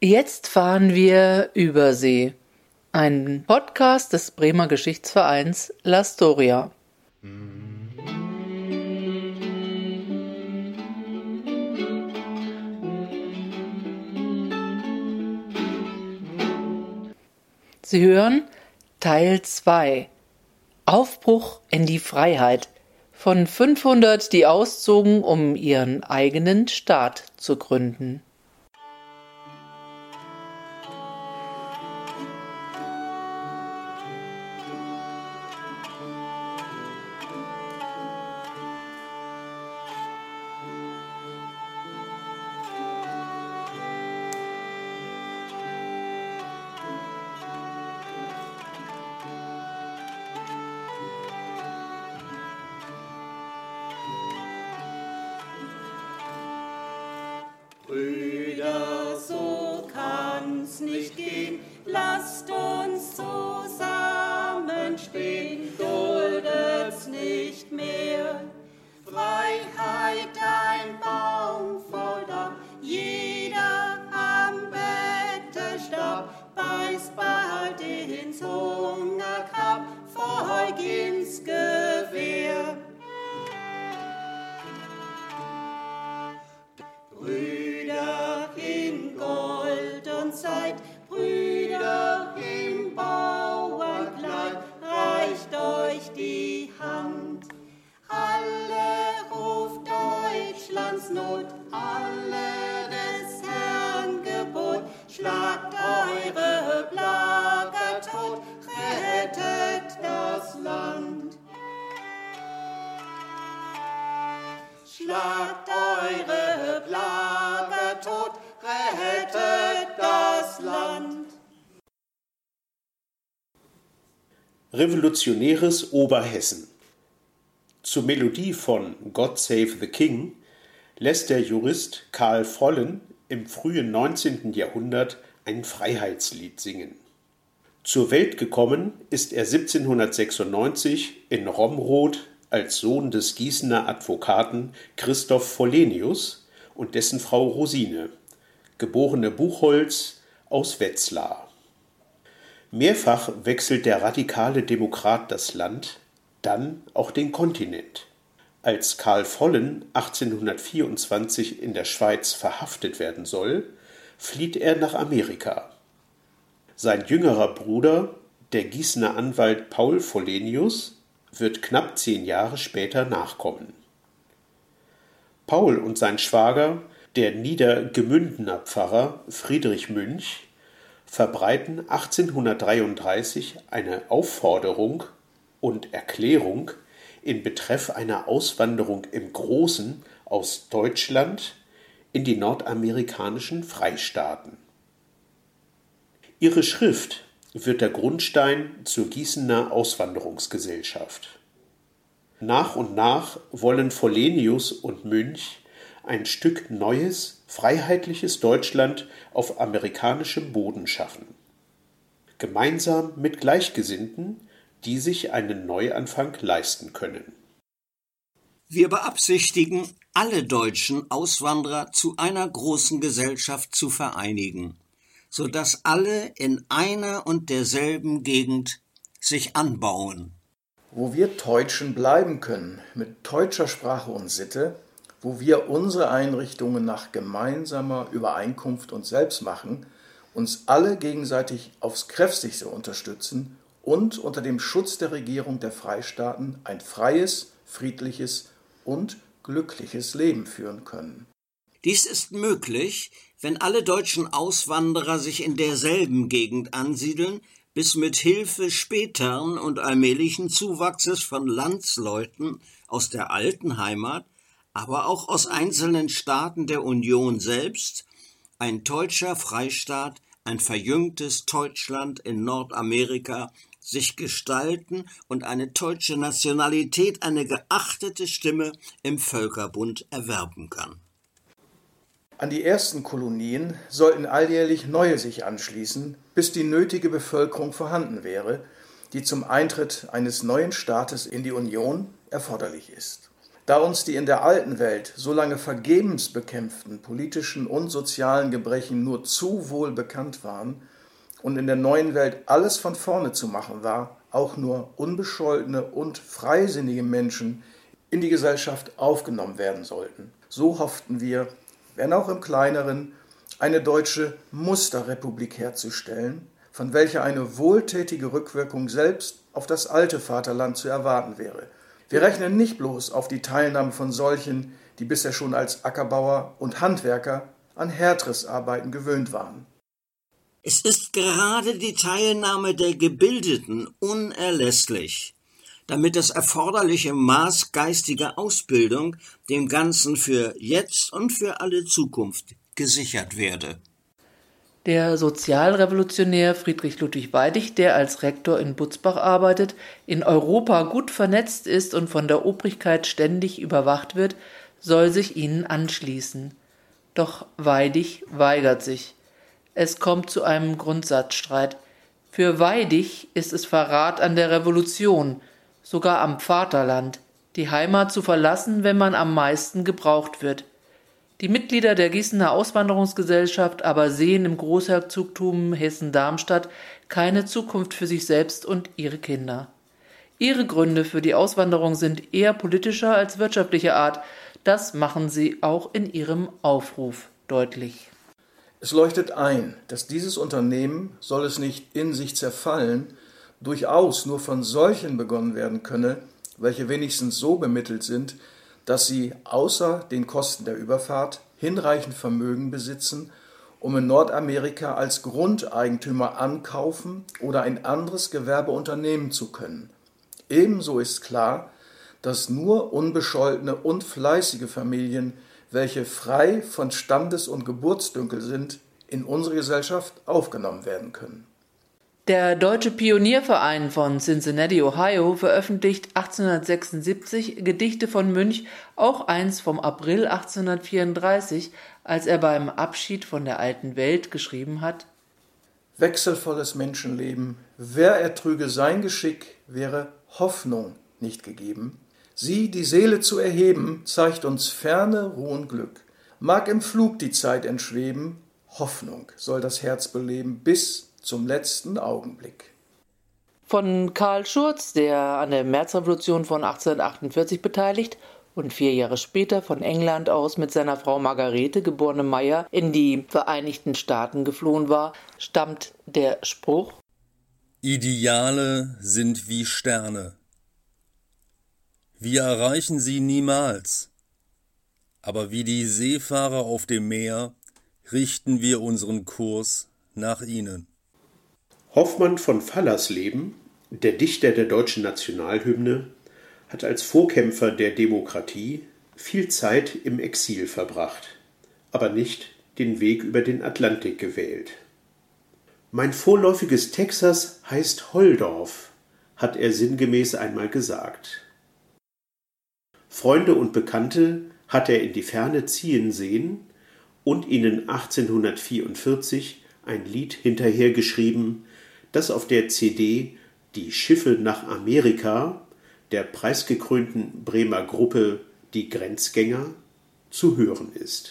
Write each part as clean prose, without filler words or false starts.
Jetzt fahren wir über See. Ein Podcast des Bremer Geschichtsvereins La Storia. Sie hören Teil 2. Aufbruch in die Freiheit von 500, die auszogen, um ihren eigenen Staat zu gründen. Brüder, so kann's nicht gehen, lasst uns zusammenstehen, duldet's nicht mehr. Freiheit ein Baum voll Dach, jeder am Bette starb, beißt bald ins Hungergrab, feug ins Gewehr. Brüder in Gold und Zeit, Brüder im Bauernkleid, reicht euch die Hand. Alle ruft Deutschlands Not, alle des Herrn Gebot, schlagt eure Plager tot, rettet das Land. Schlagt eure Plager tot, rettet das Land. Revolutionäres Oberhessen. Zur Melodie von God Save the King lässt der Jurist Karl Vollen im frühen 19. Jahrhundert ein Freiheitslied singen. Zur Welt gekommen ist er 1796 in Romroth als Sohn des Gießener Advokaten Christoph Vollenius und dessen Frau Rosine, geborene Buchholz aus Wetzlar. Mehrfach wechselt der radikale Demokrat das Land, dann auch den Kontinent. Als Karl Vollen 1824 in der Schweiz verhaftet werden soll, flieht er nach Amerika. Sein jüngerer Bruder, der Gießener Anwalt Paul Vollenius, wird knapp 10 Jahre später nachkommen. Paul und sein Schwager, der Niedergemündener Pfarrer Friedrich Münch, verbreiten 1833 eine Aufforderung und Erklärung in Betreff einer Auswanderung im Großen aus Deutschland in die nordamerikanischen Freistaaten. Ihre Schrift wird der Grundstein zur Gießener Auswanderungsgesellschaft. Nach und nach wollen Vollenius und Münch ein Stück neues, freiheitliches Deutschland auf amerikanischem Boden schaffen. Gemeinsam mit Gleichgesinnten, die sich einen Neuanfang leisten können. Wir beabsichtigen, alle deutschen Auswanderer zu einer großen Gesellschaft zu vereinigen, sodass alle in einer und derselben Gegend sich anbauen. Wo wir Deutschen bleiben können, mit deutscher Sprache und Sitte, wo wir unsere Einrichtungen nach gemeinsamer Übereinkunft uns selbst machen, uns alle gegenseitig aufs Kräftigste unterstützen und unter dem Schutz der Regierung der Freistaaten ein freies, friedliches und glückliches Leben führen können. Dies ist möglich, wenn alle deutschen Auswanderer sich in derselben Gegend ansiedeln, bis mit Hilfe späteren und allmählichen Zuwachses von Landsleuten aus der alten Heimat, aber auch aus einzelnen Staaten der Union selbst, ein deutscher Freistaat, ein verjüngtes Deutschland in Nordamerika sich gestalten und eine deutsche Nationalität eine geachtete Stimme im Völkerbund erwerben kann. An die ersten Kolonien sollten alljährlich neue sich anschließen, bis die nötige Bevölkerung vorhanden wäre, die zum Eintritt eines neuen Staates in die Union erforderlich ist. Da uns die in der alten Welt so lange vergebens bekämpften politischen und sozialen Gebrechen nur zu wohl bekannt waren und in der neuen Welt alles von vorne zu machen war, auch nur unbescholtene und freisinnige Menschen in die Gesellschaft aufgenommen werden sollten. So hofften wir, wenn auch im Kleineren, eine deutsche Musterrepublik herzustellen, von welcher eine wohltätige Rückwirkung selbst auf das alte Vaterland zu erwarten wäre. Wir rechnen nicht bloß auf die Teilnahme von solchen, die bisher schon als Ackerbauer und Handwerker an härteres Arbeiten gewöhnt waren. Es ist gerade die Teilnahme der Gebildeten unerlässlich, damit das erforderliche Maß geistiger Ausbildung dem Ganzen für jetzt und für alle Zukunft gesichert werde. Der Sozialrevolutionär Friedrich Ludwig Weidig, der als Rektor in Butzbach arbeitet, in Europa gut vernetzt ist und von der Obrigkeit ständig überwacht wird, soll sich ihnen anschließen. Doch Weidig weigert sich. Es kommt zu einem Grundsatzstreit. Für Weidig ist es Verrat an der Revolution, sogar am Vaterland, die Heimat zu verlassen, wenn man am meisten gebraucht wird. Die Mitglieder der Gießener Auswanderungsgesellschaft aber sehen im Großherzogtum Hessen-Darmstadt keine Zukunft für sich selbst und ihre Kinder. Ihre Gründe für die Auswanderung sind eher politischer als wirtschaftlicher Art. Das machen sie auch in ihrem Aufruf deutlich. Es leuchtet ein, dass dieses Unternehmen, soll es nicht in sich zerfallen, durchaus nur von solchen begonnen werden könne, welche wenigstens so bemittelt sind, dass sie außer den Kosten der Überfahrt hinreichend Vermögen besitzen, um in Nordamerika als Grundeigentümer ankaufen oder ein anderes Gewerbe unternehmen zu können. Ebenso ist klar, dass nur unbescholtene und fleißige Familien, welche frei von Standes- und Geburtsdünkel sind, in unsere Gesellschaft aufgenommen werden können. Der Deutsche Pionierverein von Cincinnati, Ohio, veröffentlicht 1876 Gedichte von Münch, auch eins vom April 1834, als er beim Abschied von der alten Welt geschrieben hat: Wechselvolles Menschenleben, wer ertrüge sein Geschick, wäre Hoffnung nicht gegeben. Sie, die Seele zu erheben, zeigt uns Ferne, Ruhe und Glück. Mag im Flug die Zeit entschweben, Hoffnung soll das Herz beleben bis zum letzten Augenblick. Von Karl Schurz, der an der Märzrevolution von 1848 beteiligt und 4 Jahre später von England aus mit seiner Frau Margarete, geborene Meyer, in die Vereinigten Staaten geflohen war, stammt der Spruch: Ideale sind wie Sterne. Wir erreichen sie niemals, aber wie die Seefahrer auf dem Meer richten wir unseren Kurs nach ihnen. Hoffmann von Fallersleben, der Dichter der deutschen Nationalhymne, hat als Vorkämpfer der Demokratie viel Zeit im Exil verbracht, aber nicht den Weg über den Atlantik gewählt. Mein vorläufiges Texas heißt Holdorf, hat er sinngemäß einmal gesagt. Freunde und Bekannte hat er in die Ferne ziehen sehen und ihnen 1844 ein Lied hinterhergeschrieben, das auf der CD Die Schiffe nach Amerika der preisgekrönten Bremer Gruppe Die Grenzgänger zu hören ist.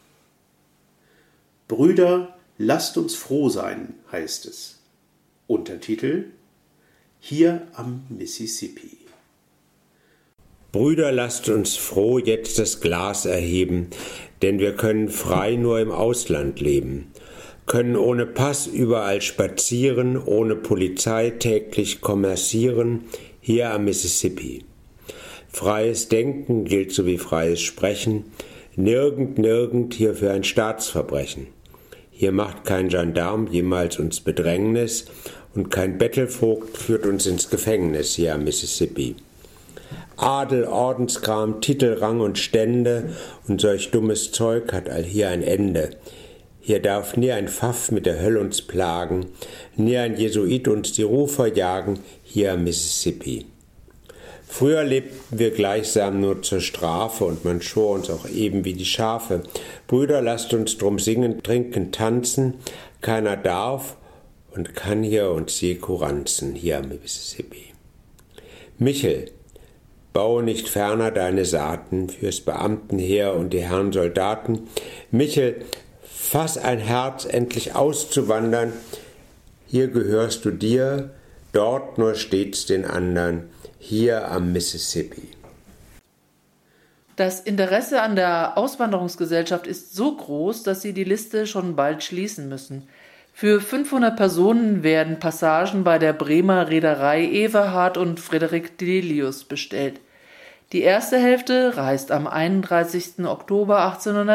Brüder, lasst uns froh sein, heißt es. Untertitel: Hier am Mississippi. Brüder, lasst uns froh jetzt das Glas erheben, denn wir können frei nur im Ausland leben, können ohne Pass überall spazieren, ohne Polizei täglich kommerzieren, hier am Mississippi. Freies Denken gilt so wie freies Sprechen, nirgend hier für ein Staatsverbrechen. Hier macht kein Gendarm jemals uns Bedrängnis und kein Bettelvogt führt uns ins Gefängnis hier am Mississippi. Adel, Ordenskram, Titel, Rang und Stände und solch dummes Zeug hat all hier ein Ende. Hier darf nie ein Pfaff mit der Höll uns plagen, nie ein Jesuit uns die Rufer jagen, hier am Mississippi. Früher lebten wir gleichsam nur zur Strafe und man schor uns auch eben wie die Schafe. Brüder, lasst uns drum singen, trinken, tanzen, keiner darf und kann hier uns je kuranzen, hier am Mississippi. Michel, Baue nicht ferner deine Saaten fürs Beamtenheer und die Herren Soldaten. Michel, fass ein Herz, endlich auszuwandern. Hier gehörst du dir, dort nur stets den anderen, hier am Mississippi. Das Interesse an der Auswanderungsgesellschaft ist so groß, dass sie die Liste schon bald schließen müssen. Für 500 Personen werden Passagen bei der Bremer Reederei Everhard und Frederik Delius bestellt. Die erste Hälfte reist am 31. Oktober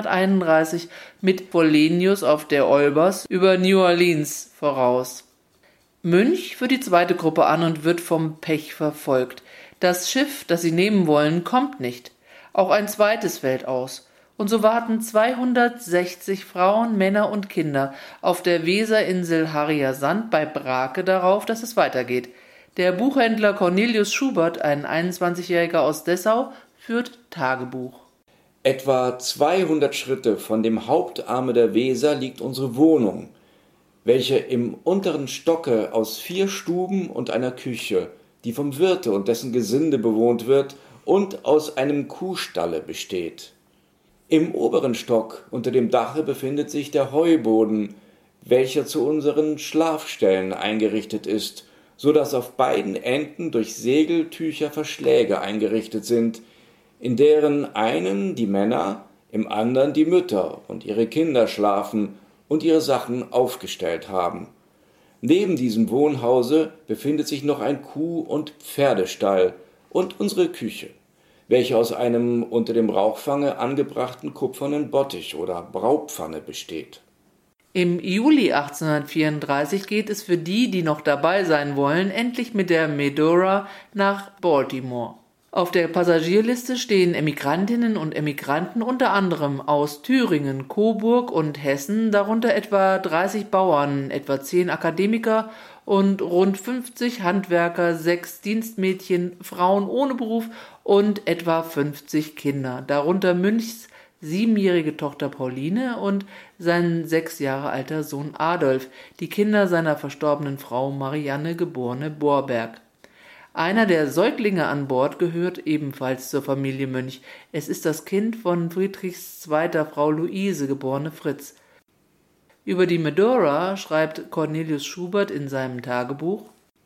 1831 mit Wallenius auf der Olbers über New Orleans voraus. Münch führt die zweite Gruppe an und wird vom Pech verfolgt. Das Schiff, das sie nehmen wollen, kommt nicht. Auch ein zweites fällt aus. Und so warten 260 Frauen, Männer und Kinder auf der Weserinsel Harrier Sand bei Brake darauf, dass es weitergeht. Der Buchhändler Cornelius Schubert, ein 21-Jähriger aus Dessau, führt Tagebuch. Etwa 200 Schritte von dem Hauptarme der Weser liegt unsere Wohnung, welche im unteren Stocke aus 4 Stuben und einer Küche, die vom Wirte und dessen Gesinde bewohnt wird, und aus einem Kuhstalle besteht. Im oberen Stock unter dem Dache befindet sich der Heuboden, welcher zu unseren Schlafstellen eingerichtet ist, so dass auf beiden Enden durch Segeltücher Verschläge eingerichtet sind, in deren einen die Männer, im anderen die Mütter und ihre Kinder schlafen und ihre Sachen aufgestellt haben. Neben diesem Wohnhause befindet sich noch ein Kuh- und Pferdestall und unsere Küche, welche aus einem unter dem Rauchfange angebrachten kupfernen Bottich oder Braupfanne besteht. Im Juli 1834 geht es für die noch dabei sein wollen, endlich mit der Medora nach Baltimore. Auf der Passagierliste stehen Emigrantinnen und Emigranten unter anderem aus Thüringen, Coburg und Hessen, darunter etwa 30 Bauern, etwa 10 Akademiker und rund 50 Handwerker, 6 Dienstmädchen, Frauen ohne Beruf und etwa 50 Kinder, darunter Münchs 7-jährige Tochter Pauline und sein 6 Jahre alter Sohn Adolf, die Kinder seiner verstorbenen Frau Marianne geborene Borberg. Einer der Säuglinge an Bord gehört ebenfalls zur Familie Münch. Es ist das Kind von Friedrichs zweiter Frau Luise, geborene Fritz. Über die Medora schreibt Cornelius Schubert in seinem Tagebuch: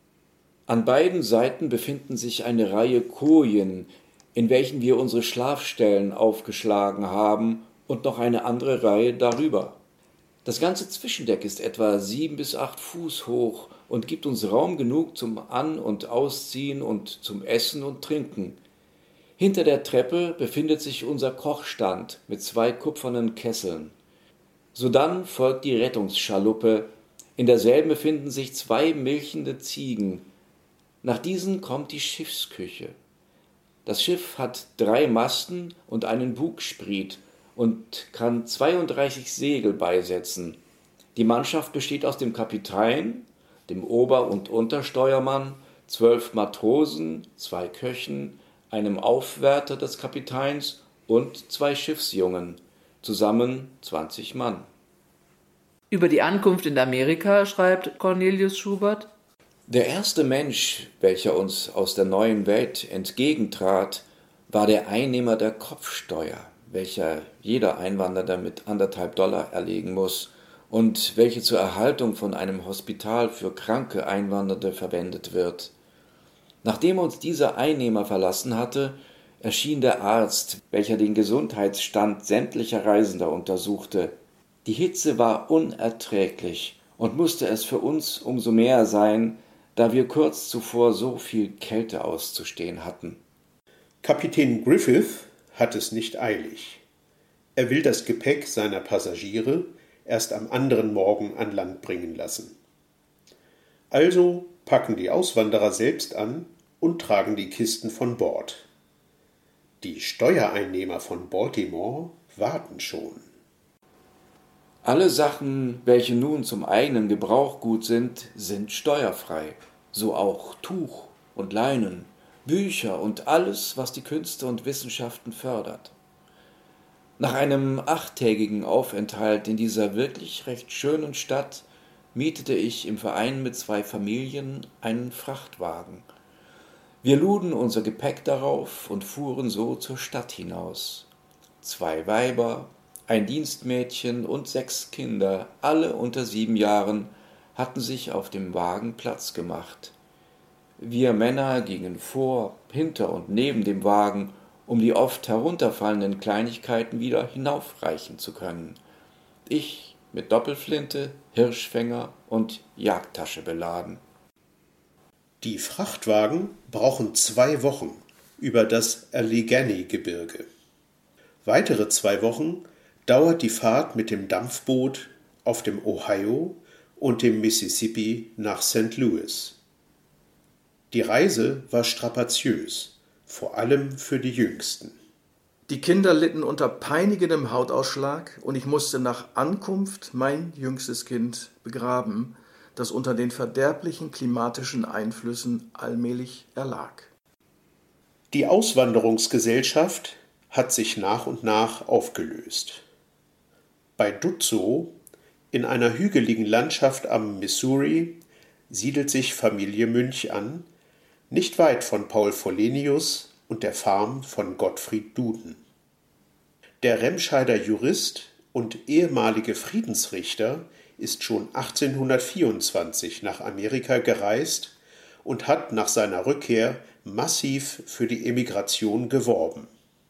An beiden Seiten befinden sich eine Reihe Kojen, in welchen wir unsere Schlafstellen aufgeschlagen haben, und noch eine andere Reihe darüber. Das ganze Zwischendeck ist etwa 7 bis 8 Fuß hoch und gibt uns Raum genug zum An- und Ausziehen und zum Essen und Trinken. Hinter der Treppe befindet sich unser Kochstand mit 2 kupfernen Kesseln. Sodann folgt die Rettungsschaluppe, in derselben befinden sich 2 milchende Ziegen. Nach diesen kommt die Schiffsküche. Das Schiff hat 3 Masten und einen Bugspriet und kann 32 Segel beisetzen. Die Mannschaft besteht aus dem Kapitän, dem Ober- und Untersteuermann, 12 Matrosen, 2 Köchen, einem Aufwärter des Kapitäns und 2 Schiffsjungen, zusammen 20 Mann. Über die Ankunft in Amerika schreibt Cornelius Schubert: Der erste Mensch, welcher uns aus der neuen Welt entgegentrat, war der Einnehmer der Kopfsteuer, welcher jeder Einwanderer mit $1,50 erlegen muss und welche zur Erhaltung von einem Hospital für kranke Einwanderte verwendet wird. Nachdem uns dieser Einnehmer verlassen hatte, erschien der Arzt, welcher den Gesundheitsstand sämtlicher Reisender untersuchte. Die Hitze war unerträglich und musste es für uns umso mehr sein, da wir kurz zuvor so viel Kälte auszustehen hatten. Kapitän Griffith hat es nicht eilig. Er will das Gepäck seiner Passagiere erst am anderen Morgen an Land bringen lassen. Also packen die Auswanderer selbst an und tragen die Kisten von Bord. Die Steuereinnehmer von Baltimore warten schon. Alle Sachen, welche nun zum eigenen Gebrauch gut sind, sind steuerfrei, so auch Tuch und Leinen, Bücher und alles, was die Künste und Wissenschaften fördert. Nach einem 8-tägigen Aufenthalt in dieser wirklich recht schönen Stadt mietete ich im Verein mit 2 Familien einen Frachtwagen. Wir luden unser Gepäck darauf und fuhren so zur Stadt hinaus. 2 Weiber, ein Dienstmädchen und 6 Kinder, alle unter 7 Jahren, hatten sich auf dem Wagen Platz gemacht. Wir Männer gingen vor, hinter und neben dem Wagen, um die oft herunterfallenden Kleinigkeiten wieder hinaufreichen zu können. Ich mit Doppelflinte, Hirschfänger und Jagdtasche beladen. Die Frachtwagen brauchen 2 Wochen über das Allegheny-Gebirge. Weitere 2 Wochen dauert die Fahrt mit dem Dampfboot auf dem Ohio und dem Mississippi nach St. Louis. Die Reise war strapaziös, vor allem für die Jüngsten. Die Kinder litten unter peinigendem Hautausschlag und ich musste nach Ankunft mein jüngstes Kind begraben, das unter den verderblichen klimatischen Einflüssen allmählich erlag. Die Auswanderungsgesellschaft hat sich nach und nach aufgelöst. Bei Dutzow, in einer hügeligen Landschaft am Missouri, siedelt sich Familie Münch an, nicht weit von Paul Vollenius und der Farm von Gottfried Duden. Der Remscheider Jurist und ehemalige Friedensrichter ist schon 1824 nach Amerika gereist und hat nach seiner Rückkehr massiv für die Emigration geworben.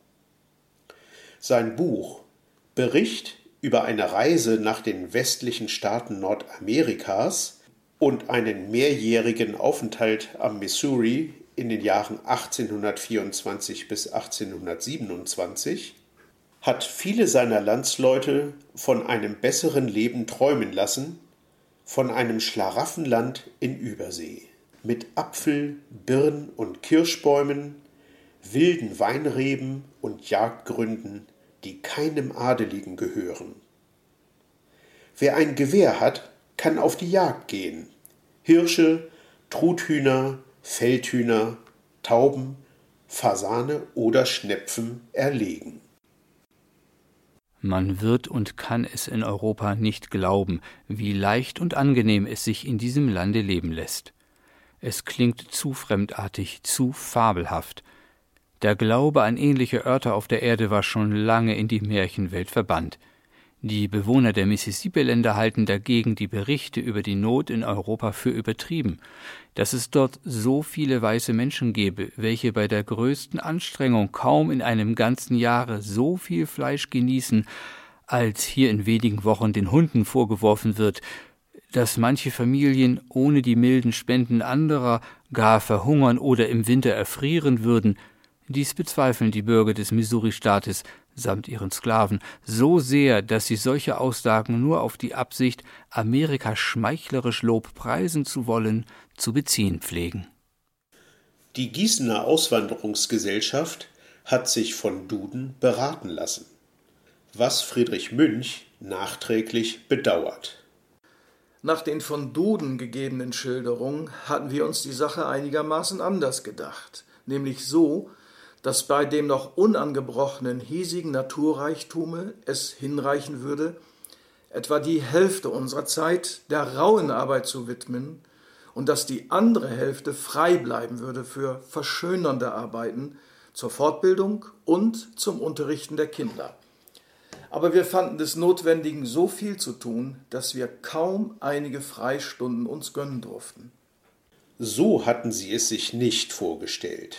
Sein Buch Bericht über eine Reise nach den westlichen Staaten Nordamerikas und einen mehrjährigen Aufenthalt am Missouri in den Jahren 1824 bis 1827 hat viele seiner Landsleute von einem besseren Leben träumen lassen, von einem Schlaraffenland in Übersee, mit Apfel-, Birn- und Kirschbäumen, wilden Weinreben und Jagdgründen, die keinem Adeligen gehören. Wer ein Gewehr hat, kann auf die Jagd gehen. Hirsche, Truthühner, Feldhühner, Tauben, Fasane oder Schnepfen erlegen. Man wird und kann es in Europa nicht glauben, wie leicht und angenehm es sich in diesem Lande leben lässt. Es klingt zu fremdartig, zu fabelhaft. Der Glaube an ähnliche Örter auf der Erde war schon lange in die Märchenwelt verbannt. Die Bewohner der Mississippi-Länder halten dagegen die Berichte über die Not in Europa für übertrieben. Dass es dort so viele weiße Menschen gebe, welche bei der größten Anstrengung kaum in einem ganzen Jahre so viel Fleisch genießen, als hier in wenigen Wochen den Hunden vorgeworfen wird, dass manche Familien ohne die milden Spenden anderer gar verhungern oder im Winter erfrieren würden, dies bezweifeln die Bürger des Missouri-Staates samt ihren Sklaven so sehr, dass sie solche Aussagen nur auf die Absicht, Amerika schmeichlerisch Lob preisen zu wollen, zu beziehen pflegen. Die Gießener Auswanderungsgesellschaft hat sich von Duden beraten lassen, was Friedrich Münch nachträglich bedauert. Nach den von Duden gegebenen Schilderungen hatten wir uns die Sache einigermaßen anders gedacht, nämlich so, dass bei dem noch unangebrochenen hiesigen Naturreichtume es hinreichen würde, etwa die Hälfte unserer Zeit der rauen Arbeit zu widmen und dass die andere Hälfte frei bleiben würde für verschönernde Arbeiten zur Fortbildung und zum Unterrichten der Kinder. Aber wir fanden des Notwendigen so viel zu tun, dass wir kaum einige Freistunden uns gönnen durften. So hatten sie es sich nicht vorgestellt.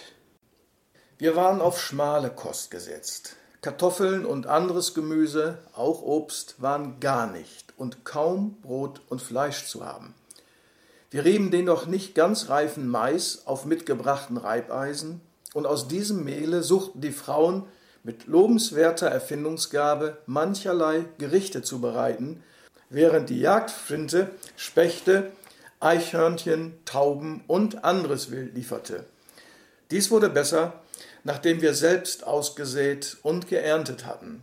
Wir waren auf schmale Kost gesetzt. Kartoffeln und anderes Gemüse, auch Obst, waren gar nicht und kaum Brot und Fleisch zu haben. Wir rieben den noch nicht ganz reifen Mais auf mitgebrachten Reibeisen und aus diesem Mehle suchten die Frauen mit lobenswerter Erfindungsgabe mancherlei Gerichte zu bereiten, während die Jagdflinte Spechte, Eichhörnchen, Tauben und anderes Wild lieferte. Dies wurde besser, nachdem wir selbst ausgesät und geerntet hatten.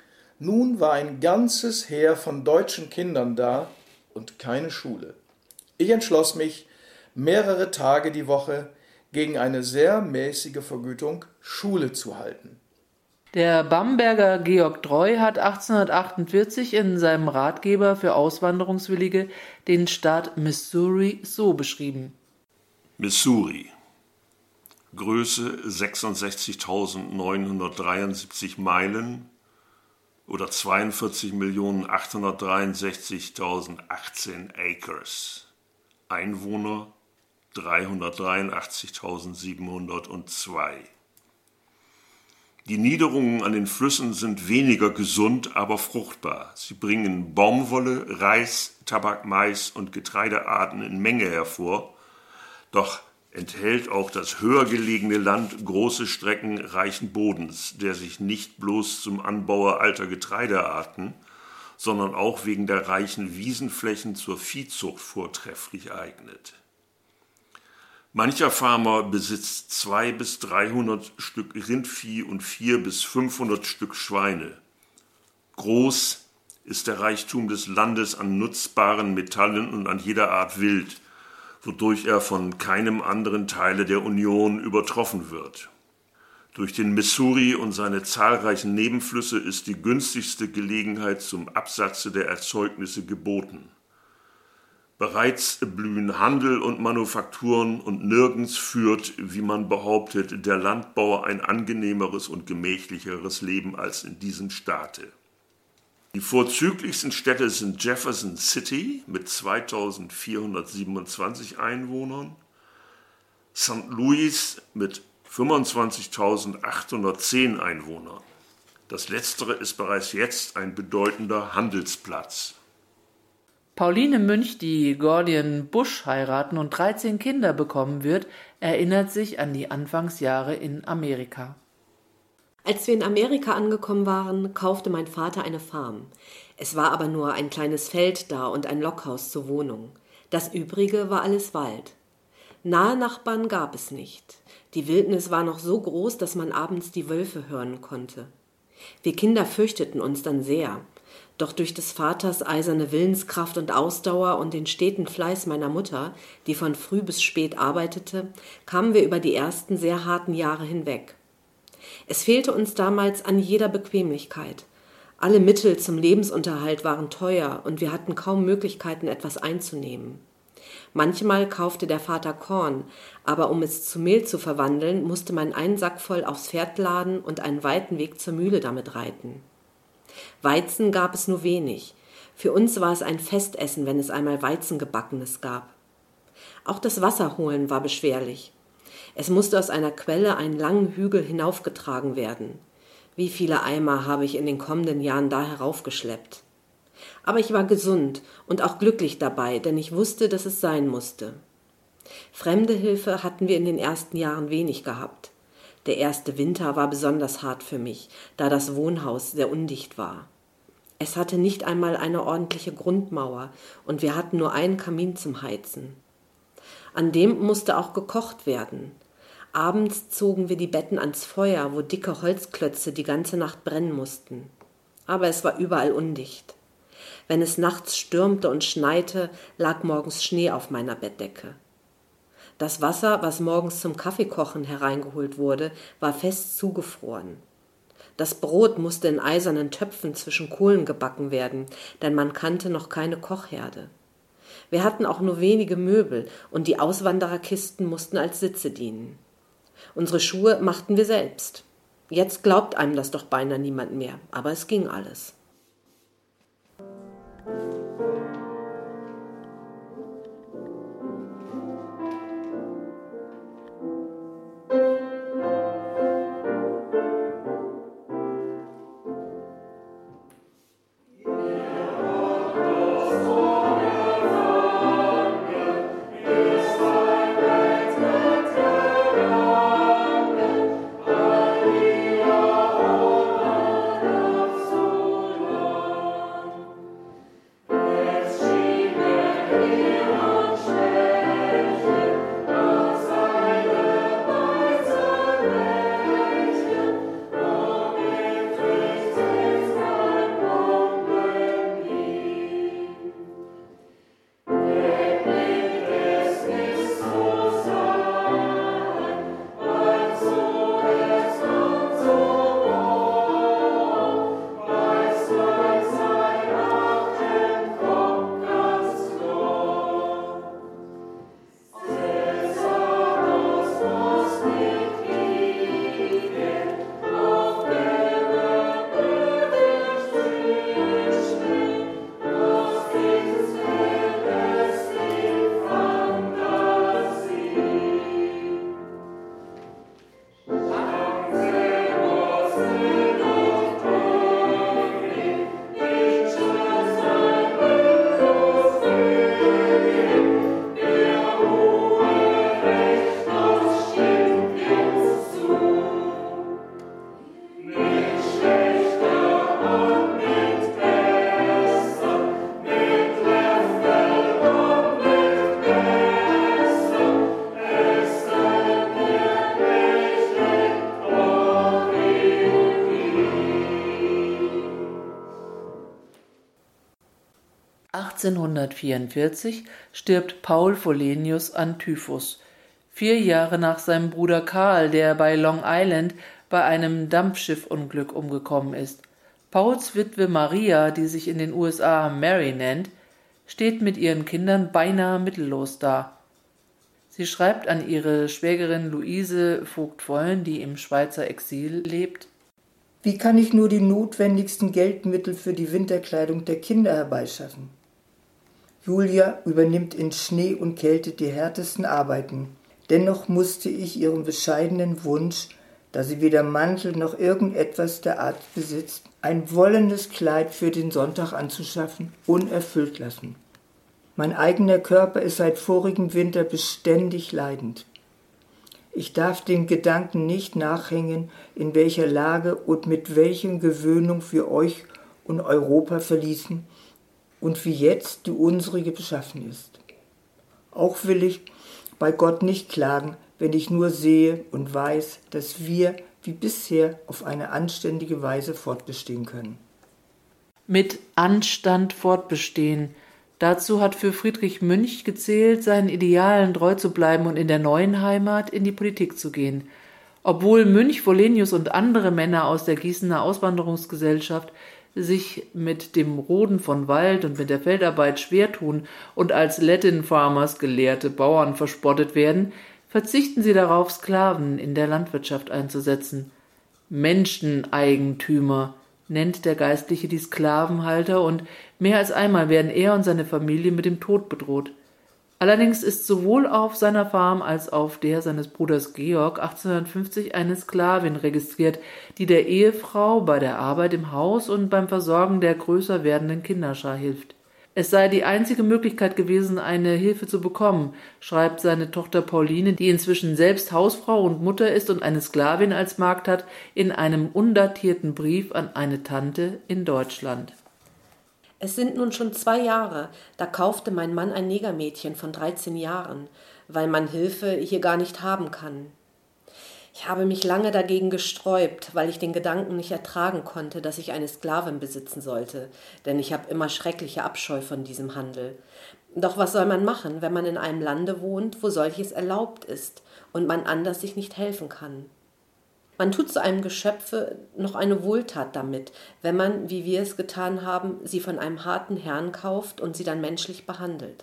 Nun war ein ganzes Heer von deutschen Kindern da und keine Schule. Ich entschloss mich, mehrere Tage die Woche gegen eine sehr mäßige Vergütung Schule zu halten. Der Bamberger Georg Treu hat 1848 in seinem Ratgeber für Auswanderungswillige den Staat Missouri so beschrieben. Missouri. Größe 66.973 Meilen oder 42.863.018 Acres. Einwohner 383.702. Die Niederungen an den Flüssen sind weniger gesund, aber fruchtbar. Sie bringen Baumwolle, Reis, Tabak, Mais und Getreidearten in Menge hervor, doch enthält auch das höher gelegene Land große Strecken reichen Bodens, der sich nicht bloß zum Anbau alter Getreidearten, sondern auch wegen der reichen Wiesenflächen zur Viehzucht vortrefflich eignet. Mancher Farmer besitzt 200 bis 300 Stück Rindvieh und 400 bis 500 Stück Schweine. Groß ist der Reichtum des Landes an nutzbaren Metallen und an jeder Art Wild, wodurch er von keinem anderen Teile der Union übertroffen wird. Durch den Missouri und seine zahlreichen Nebenflüsse ist die günstigste Gelegenheit zum Absatze der Erzeugnisse geboten. Bereits blühen Handel und Manufakturen und nirgends führt, wie man behauptet, der Landbauer ein angenehmeres und gemächlicheres Leben als in diesem Staate. Die vorzüglichsten Städte sind Jefferson City mit 2.427 Einwohnern, St. Louis mit 25.810 Einwohnern. Das letztere ist bereits jetzt ein bedeutender Handelsplatz. Pauline Münch, die Gordian Bush heiraten und 13 Kinder bekommen wird, erinnert sich an die Anfangsjahre in Amerika. Als wir in Amerika angekommen waren, kaufte mein Vater eine Farm. Es war aber nur ein kleines Feld da und ein Lockhaus zur Wohnung. Das Übrige war alles Wald. Nahe Nachbarn gab es nicht. Die Wildnis war noch so groß, dass man abends die Wölfe hören konnte. Wir Kinder fürchteten uns dann sehr. Doch durch des Vaters eiserne Willenskraft und Ausdauer und den steten Fleiß meiner Mutter, die von früh bis spät arbeitete, kamen wir über die ersten sehr harten Jahre hinweg. Es fehlte uns damals an jeder Bequemlichkeit. Alle Mittel zum Lebensunterhalt waren teuer und wir hatten kaum Möglichkeiten, etwas einzunehmen. Manchmal kaufte der Vater Korn, aber um es zu Mehl zu verwandeln, musste man einen Sack voll aufs Pferd laden und einen weiten Weg zur Mühle damit reiten. Weizen gab es nur wenig. Für uns war es ein Festessen, wenn es einmal Weizengebackenes gab. Auch das Wasserholen war beschwerlich. Es musste aus einer Quelle einen langen Hügel hinaufgetragen werden. Wie viele Eimer habe ich in den kommenden Jahren da heraufgeschleppt. Aber ich war gesund und auch glücklich dabei, denn ich wusste, dass es sein musste. Fremde Hilfe hatten wir in den ersten Jahren wenig gehabt. Der erste Winter war besonders hart für mich, da das Wohnhaus sehr undicht war. Es hatte nicht einmal eine ordentliche Grundmauer und wir hatten nur einen Kamin zum Heizen. An dem musste auch gekocht werden. Abends zogen wir die Betten ans Feuer, wo dicke Holzklötze die ganze Nacht brennen mussten. Aber es war überall undicht. Wenn es nachts stürmte und schneite, lag morgens Schnee auf meiner Bettdecke. Das Wasser, was morgens zum Kaffeekochen hereingeholt wurde, war fest zugefroren. Das Brot musste in eisernen Töpfen zwischen Kohlen gebacken werden, denn man kannte noch keine Kochherde. Wir hatten auch nur wenige Möbel und die Auswandererkisten mussten als Sitze dienen. Unsere Schuhe machten wir selbst. Jetzt glaubt einem das doch beinahe niemand mehr, aber es ging alles. 1844 stirbt Paul Vollenius an Typhus, 4 Jahre nach seinem Bruder Karl, der bei Long Island bei einem Dampfschiffunglück umgekommen ist. Pauls Witwe Maria, die sich in den USA Mary nennt, steht mit ihren Kindern beinahe mittellos da. Sie schreibt an ihre Schwägerin Luise Vogt-Vollen, die im Schweizer Exil lebt: Wie kann ich nur die notwendigsten Geldmittel für die Winterkleidung der Kinder herbeischaffen? Julia übernimmt in Schnee und Kälte die härtesten Arbeiten. Dennoch musste ich ihren bescheidenen Wunsch, da sie weder Mantel noch irgendetwas der Art besitzt, ein wollenes Kleid für den Sonntag anzuschaffen, unerfüllt lassen. Mein eigener Körper ist seit vorigem Winter beständig leidend. Ich darf den Gedanken nicht nachhängen, in welcher Lage und mit welchen Gewöhnung wir euch und Europa verließen und wie jetzt die unsrige beschaffen ist. Auch will ich bei Gott nicht klagen, wenn ich nur sehe und weiß, dass wir wie bisher auf eine anständige Weise fortbestehen können. Mit Anstand fortbestehen. Dazu hat für Friedrich Münch gezählt, seinen Idealen treu zu bleiben und in der neuen Heimat in die Politik zu gehen. Obwohl Münch, Vollenius und andere Männer aus der Gießener Auswanderungsgesellschaft sich mit dem Roden von Wald und mit der Feldarbeit schwer tun und als Latin Farmers gelehrte Bauern verspottet werden, verzichten sie darauf, Sklaven in der Landwirtschaft einzusetzen. Menscheneigentümer nennt der Geistliche die Sklavenhalter, und mehr als einmal werden er und seine Familie mit dem Tod bedroht. Allerdings ist sowohl auf seiner Farm als auf der seines Bruders Georg 1850 eine Sklavin registriert, die der Ehefrau bei der Arbeit im Haus und beim Versorgen der größer werdenden Kinderschar hilft. Es sei die einzige Möglichkeit gewesen, eine Hilfe zu bekommen, schreibt seine Tochter Pauline, die inzwischen selbst Hausfrau und Mutter ist und eine Sklavin als Magd hat, in einem undatierten Brief an eine Tante in Deutschland. Es sind nun schon 2 Jahre, da kaufte mein Mann ein Negermädchen von 13 Jahren, weil man Hilfe hier gar nicht haben kann. Ich habe mich lange dagegen gesträubt, weil ich den Gedanken nicht ertragen konnte, dass ich eine Sklavin besitzen sollte, denn ich habe immer schreckliche Abscheu von diesem Handel. Doch was soll man machen, wenn man in einem Lande wohnt, wo solches erlaubt ist und man anders sich nicht helfen kann? Man tut zu einem Geschöpfe noch eine Wohltat damit, wenn man, wie wir es getan haben, sie von einem harten Herrn kauft und sie dann menschlich behandelt.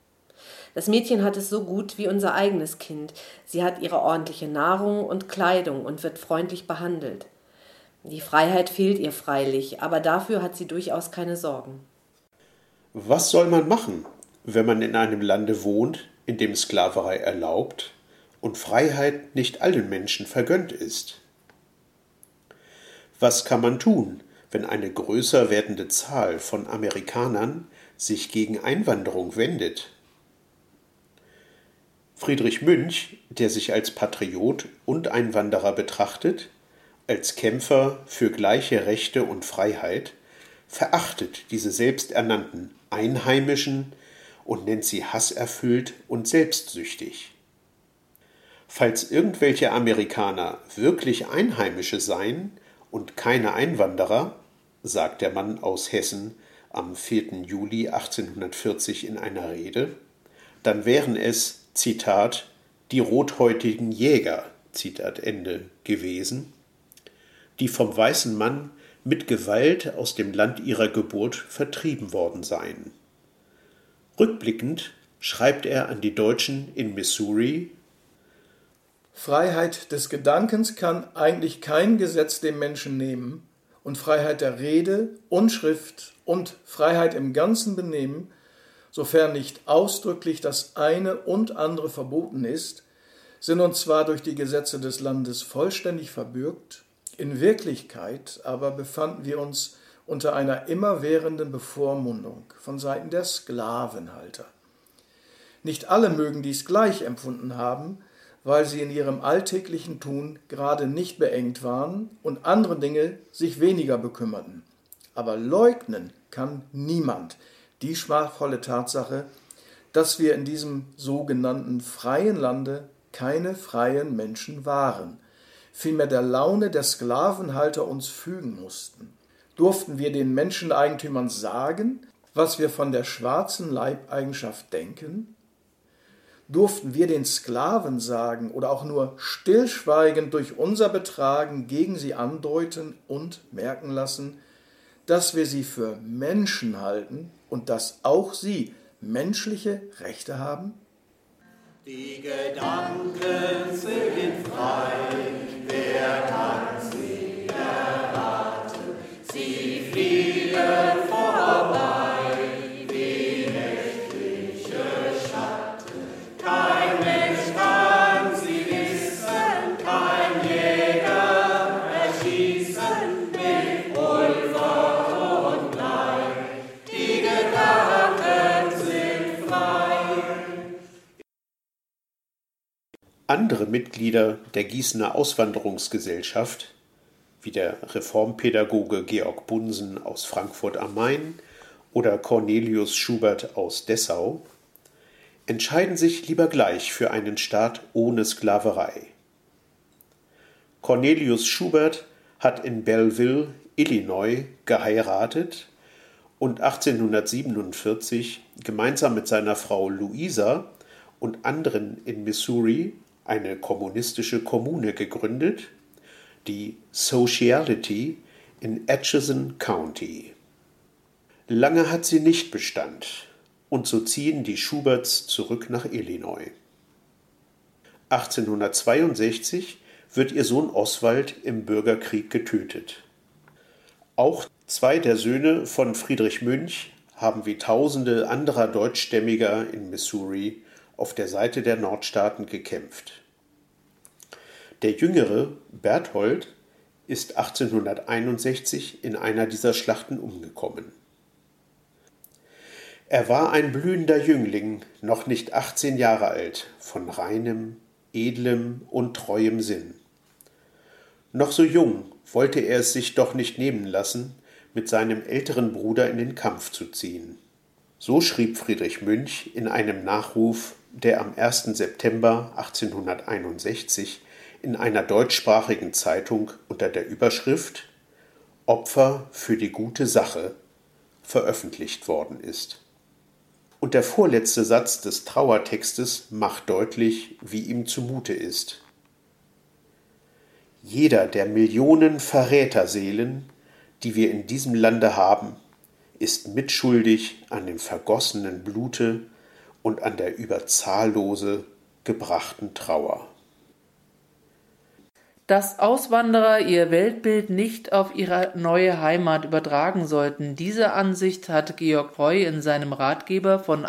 Das Mädchen hat es so gut wie unser eigenes Kind. Sie hat ihre ordentliche Nahrung und Kleidung und wird freundlich behandelt. Die Freiheit fehlt ihr freilich, aber dafür hat sie durchaus keine Sorgen. Was soll man machen, wenn man in einem Lande wohnt, in dem Sklaverei erlaubt und Freiheit nicht allen Menschen vergönnt ist? Was kann man tun, wenn eine größer werdende Zahl von Amerikanern sich gegen Einwanderung wendet? Friedrich Münch, der sich als Patriot und Einwanderer betrachtet, als Kämpfer für gleiche Rechte und Freiheit, verachtet diese selbsternannten Einheimischen und nennt sie hasserfüllt und selbstsüchtig. Falls irgendwelche Amerikaner wirklich Einheimische seien und keine Einwanderer, sagt der Mann aus Hessen am 4. Juli 1840 in einer Rede, dann wären es, Zitat, die rothäutigen Jäger, Zitat Ende, gewesen, die vom weißen Mann mit Gewalt aus dem Land ihrer Geburt vertrieben worden seien. Rückblickend schreibt er an die Deutschen in Missouri: Freiheit des Gedankens kann eigentlich kein Gesetz dem Menschen nehmen, und Freiheit der Rede und Schrift und Freiheit im ganzen Benehmen, sofern nicht ausdrücklich das eine und andere verboten ist, sind uns zwar durch die Gesetze des Landes vollständig verbürgt, in Wirklichkeit aber befanden wir uns unter einer immerwährenden Bevormundung von Seiten der Sklavenhalter. Nicht alle mögen dies gleich empfunden haben, weil sie in ihrem alltäglichen Tun gerade nicht beengt waren und andere Dinge sich weniger bekümmerten. Aber leugnen kann niemand die schmachvolle Tatsache, dass wir in diesem sogenannten freien Lande keine freien Menschen waren, vielmehr der Laune der Sklavenhalter uns fügen mussten. Durften wir den Menscheneigentümern sagen, was wir von der schwarzen Leibeigenschaft denken? Durften wir den Sklaven sagen oder auch nur stillschweigend durch unser Betragen gegen sie andeuten und merken lassen, dass wir sie für Menschen halten und dass auch sie menschliche Rechte haben? Die Gedanken sind frei, wer kann sie erraten? Sie fliegen vorbei wie nächtliche Schatten. Kein Mensch kann sie wissen, kein Jäger erschießen mit Pulver und Blei. Die Gedanken sind frei. Andere Mitglieder der Gießener Auswanderungsgesellschaft, wie der Reformpädagoge Georg Bunsen aus Frankfurt am Main oder Cornelius Schubert aus Dessau, entscheiden sich lieber gleich für einen Staat ohne Sklaverei. Cornelius Schubert hat in Belleville, Illinois, geheiratet und 1847 gemeinsam mit seiner Frau Louisa und anderen in Missouri eine kommunistische Kommune gegründet, die Sociality in Atchison County. Lange hat sie nicht Bestand, und so ziehen die Schuberts zurück nach Illinois. 1862 wird ihr Sohn Oswald im Bürgerkrieg getötet. Auch zwei der Söhne von Friedrich Münch haben wie Tausende anderer Deutschstämmiger in Missouri auf der Seite der Nordstaaten gekämpft. Der jüngere, Berthold, ist 1861 in einer dieser Schlachten umgekommen. Er war ein blühender Jüngling, noch nicht 18 Jahre alt, von reinem, edlem und treuem Sinn. Noch so jung wollte er es sich doch nicht nehmen lassen, mit seinem älteren Bruder in den Kampf zu ziehen. So schrieb Friedrich Münch in einem Nachruf, der am 1. September 1861 in einer deutschsprachigen Zeitung unter der Überschrift »Opfer für die gute Sache« veröffentlicht worden ist. Und der vorletzte Satz des Trauertextes macht deutlich, wie ihm zumute ist. Jeder der Millionen Verräterseelen, die wir in diesem Lande haben, ist mitschuldig an dem vergossenen Blute und an der über Zahllose gebrachten Trauer. Dass Auswanderer ihr Weltbild nicht auf ihre neue Heimat übertragen sollten, diese Ansicht hat Georg Roy in seinem Ratgeber von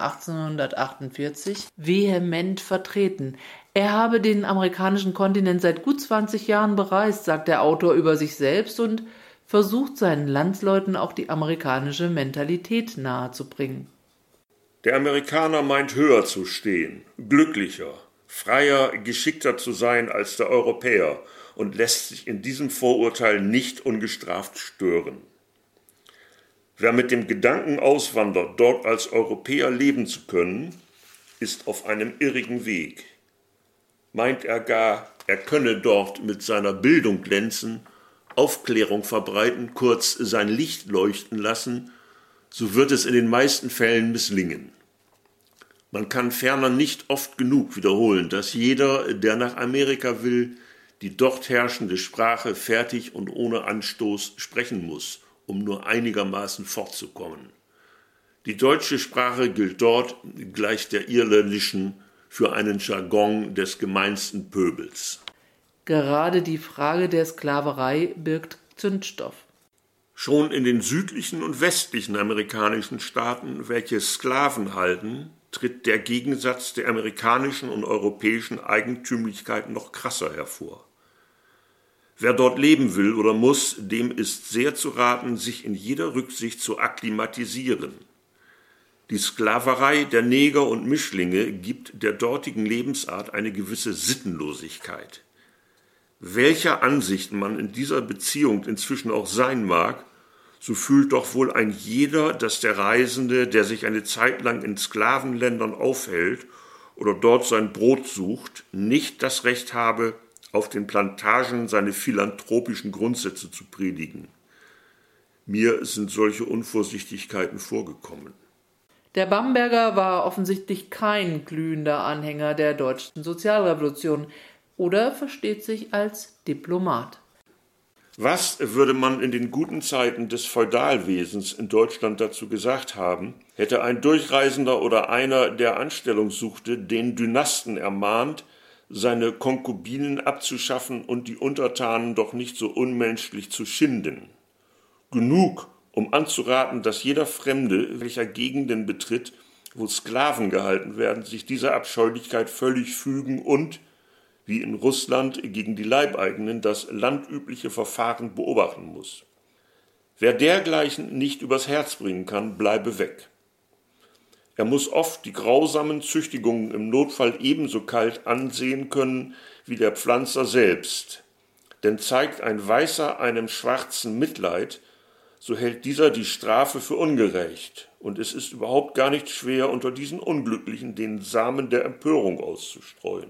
1848 vehement vertreten. Er habe den amerikanischen Kontinent seit gut 20 Jahren bereist, sagt der Autor über sich selbst, und versucht seinen Landsleuten auch die amerikanische Mentalität nahezubringen. Der Amerikaner meint höher zu stehen, glücklicher, freier, geschickter zu sein als der Europäer und lässt sich in diesem Vorurteil nicht ungestraft stören. Wer mit dem Gedanken auswandert, dort als Europäer leben zu können, ist auf einem irrigen Weg. Meint er gar, er könne dort mit seiner Bildung glänzen, Aufklärung verbreiten, kurz sein Licht leuchten lassen, so wird es in den meisten Fällen misslingen. Man kann ferner nicht oft genug wiederholen, dass jeder, der nach Amerika will, die dort herrschende Sprache fertig und ohne Anstoß sprechen muss, um nur einigermaßen fortzukommen. Die deutsche Sprache gilt dort, gleich der irländischen, für einen Jargon des gemeinsten Pöbels. Gerade die Frage der Sklaverei birgt Zündstoff. Schon in den südlichen und westlichen amerikanischen Staaten, welche Sklaven halten, tritt der Gegensatz der amerikanischen und europäischen Eigentümlichkeit noch krasser hervor. Wer dort leben will oder muss, dem ist sehr zu raten, sich in jeder Rücksicht zu akklimatisieren. Die Sklaverei der Neger und Mischlinge gibt der dortigen Lebensart eine gewisse Sittenlosigkeit. Welcher Ansicht man in dieser Beziehung inzwischen auch sein mag, so fühlt doch wohl ein jeder, dass der Reisende, der sich eine Zeit lang in Sklavenländern aufhält oder dort sein Brot sucht, nicht das Recht habe, auf den Plantagen seine philanthropischen Grundsätze zu predigen. Mir sind solche Unvorsichtigkeiten vorgekommen. Der Bamberger war offensichtlich kein glühender Anhänger der deutschen Sozialrevolution oder versteht sich als Diplomat. Was würde man in den guten Zeiten des Feudalwesens in Deutschland dazu gesagt haben, hätte ein Durchreisender oder einer, der Anstellung suchte, den Dynasten ermahnt, seine Konkubinen abzuschaffen und die Untertanen doch nicht so unmenschlich zu schinden. Genug, um anzuraten, dass jeder Fremde, welcher Gegenden betritt, wo Sklaven gehalten werden, sich dieser Abscheulichkeit völlig fügen und, wie in Russland gegen die Leibeigenen, das landübliche Verfahren beobachten muss. Wer dergleichen nicht übers Herz bringen kann, bleibe weg. Er muss oft die grausamen Züchtigungen im Notfall ebenso kalt ansehen können wie der Pflanzer selbst. Denn zeigt ein Weißer einem Schwarzen Mitleid, so hält dieser die Strafe für ungerecht, und es ist überhaupt gar nicht schwer, unter diesen Unglücklichen den Samen der Empörung auszustreuen.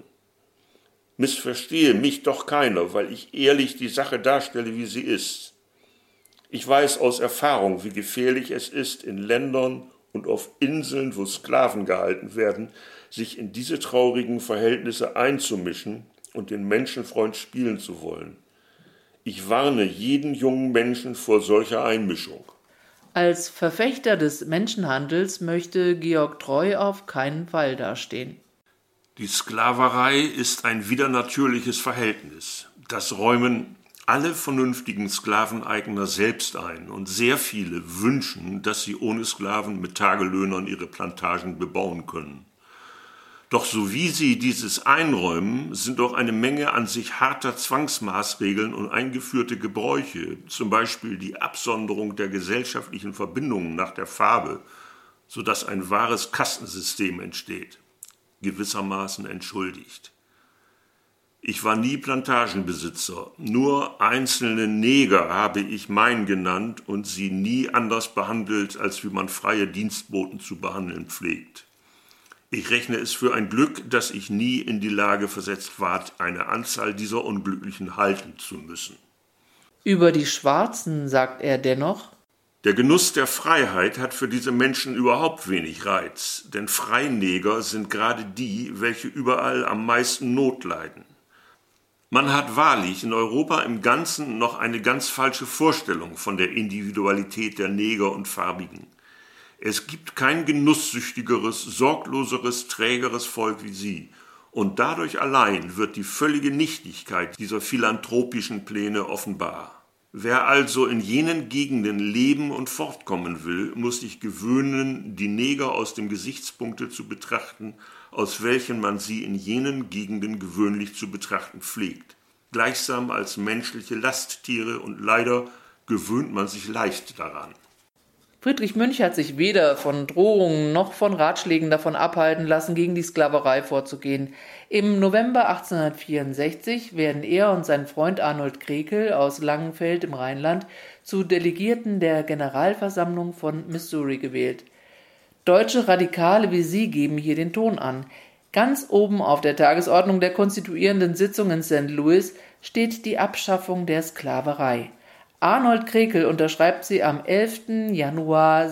Missverstehe mich doch keiner, weil ich ehrlich die Sache darstelle, wie sie ist. Ich weiß aus Erfahrung, wie gefährlich es ist, in Ländern und auf Inseln, wo Sklaven gehalten werden, sich in diese traurigen Verhältnisse einzumischen und den Menschenfreund spielen zu wollen. Ich warne jeden jungen Menschen vor solcher Einmischung. Als Verfechter des Menschenhandels möchte Georg Treu auf keinen Fall dastehen. Die Sklaverei ist ein widernatürliches Verhältnis. Das räumen alle vernünftigen Sklaveneigner selbst ein, und sehr viele wünschen, dass sie ohne Sklaven mit Tagelöhnern ihre Plantagen bebauen können. Doch so wie sie dieses einräumen, sind auch eine Menge an sich harter Zwangsmaßregeln und eingeführte Gebräuche, zum Beispiel die Absonderung der gesellschaftlichen Verbindungen nach der Farbe, sodass ein wahres Kastensystem entsteht, gewissermaßen entschuldigt. Ich war nie Plantagenbesitzer, nur einzelne Neger habe ich mein genannt und sie nie anders behandelt, als wie man freie Dienstboten zu behandeln pflegt. Ich rechne es für ein Glück, dass ich nie in die Lage versetzt ward, eine Anzahl dieser Unglücklichen halten zu müssen. Über die Schwarzen sagt er dennoch: Der Genuss der Freiheit hat für diese Menschen überhaupt wenig Reiz, denn Freineger sind gerade die, welche überall am meisten Not leiden. Man hat wahrlich in Europa im Ganzen noch eine ganz falsche Vorstellung von der Individualität der Neger und Farbigen. Es gibt kein genusssüchtigeres, sorgloseres, trägeres Volk wie sie, und dadurch allein wird die völlige Nichtigkeit dieser philanthropischen Pläne offenbar. Wer also in jenen Gegenden leben und fortkommen will, muss sich gewöhnen, die Neger aus dem Gesichtspunkte zu betrachten, aus welchen man sie in jenen Gegenden gewöhnlich zu betrachten pflegt, gleichsam als menschliche Lasttiere, und leider gewöhnt man sich leicht daran. Friedrich Münch hat sich weder von Drohungen noch von Ratschlägen davon abhalten lassen, gegen die Sklaverei vorzugehen. Im November 1864 werden er und sein Freund Arnold Krekel aus Langenfeld im Rheinland zu Delegierten der Generalversammlung von Missouri gewählt. Deutsche Radikale wie sie geben hier den Ton an. Ganz oben auf der Tagesordnung der konstituierenden Sitzung in St. Louis steht die Abschaffung der Sklaverei. Arnold Krekel unterschreibt sie am 11. Januar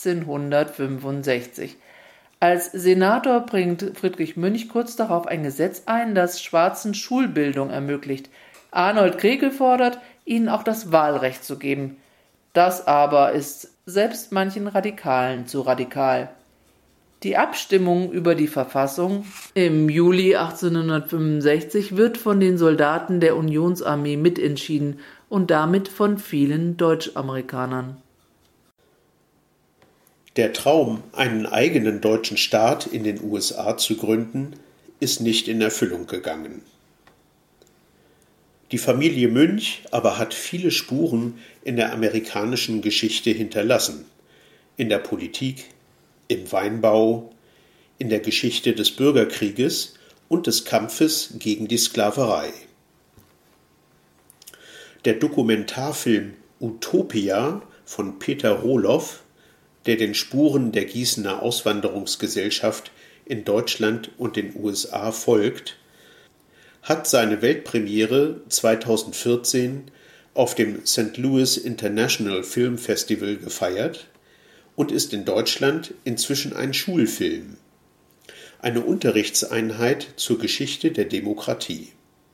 1865. Als Senator bringt Friedrich Münch kurz darauf ein Gesetz ein, das Schwarzen Schulbildung ermöglicht. Arnold Krekel fordert, ihnen auch das Wahlrecht zu geben. Das aber ist selbst manchen Radikalen zu radikal. Die Abstimmung über die Verfassung im Juli 1865 wird von den Soldaten der Unionsarmee mitentschieden und damit von vielen Deutschamerikanern. Der Traum, einen eigenen deutschen Staat in den USA zu gründen, ist nicht in Erfüllung gegangen. Die Familie Münch aber hat viele Spuren in der amerikanischen Geschichte hinterlassen, in der Politik, im Weinbau, in der Geschichte des Bürgerkrieges und des Kampfes gegen die Sklaverei. Der Dokumentarfilm Utopia von Peter Roloff, der den Spuren der Gießener Auswanderungsgesellschaft in Deutschland und den USA folgt, hat seine Weltpremiere 2014 auf dem St. Louis International Film Festival gefeiert und ist in Deutschland inzwischen ein Schulfilm, eine Unterrichtseinheit zur Geschichte der Demokratie.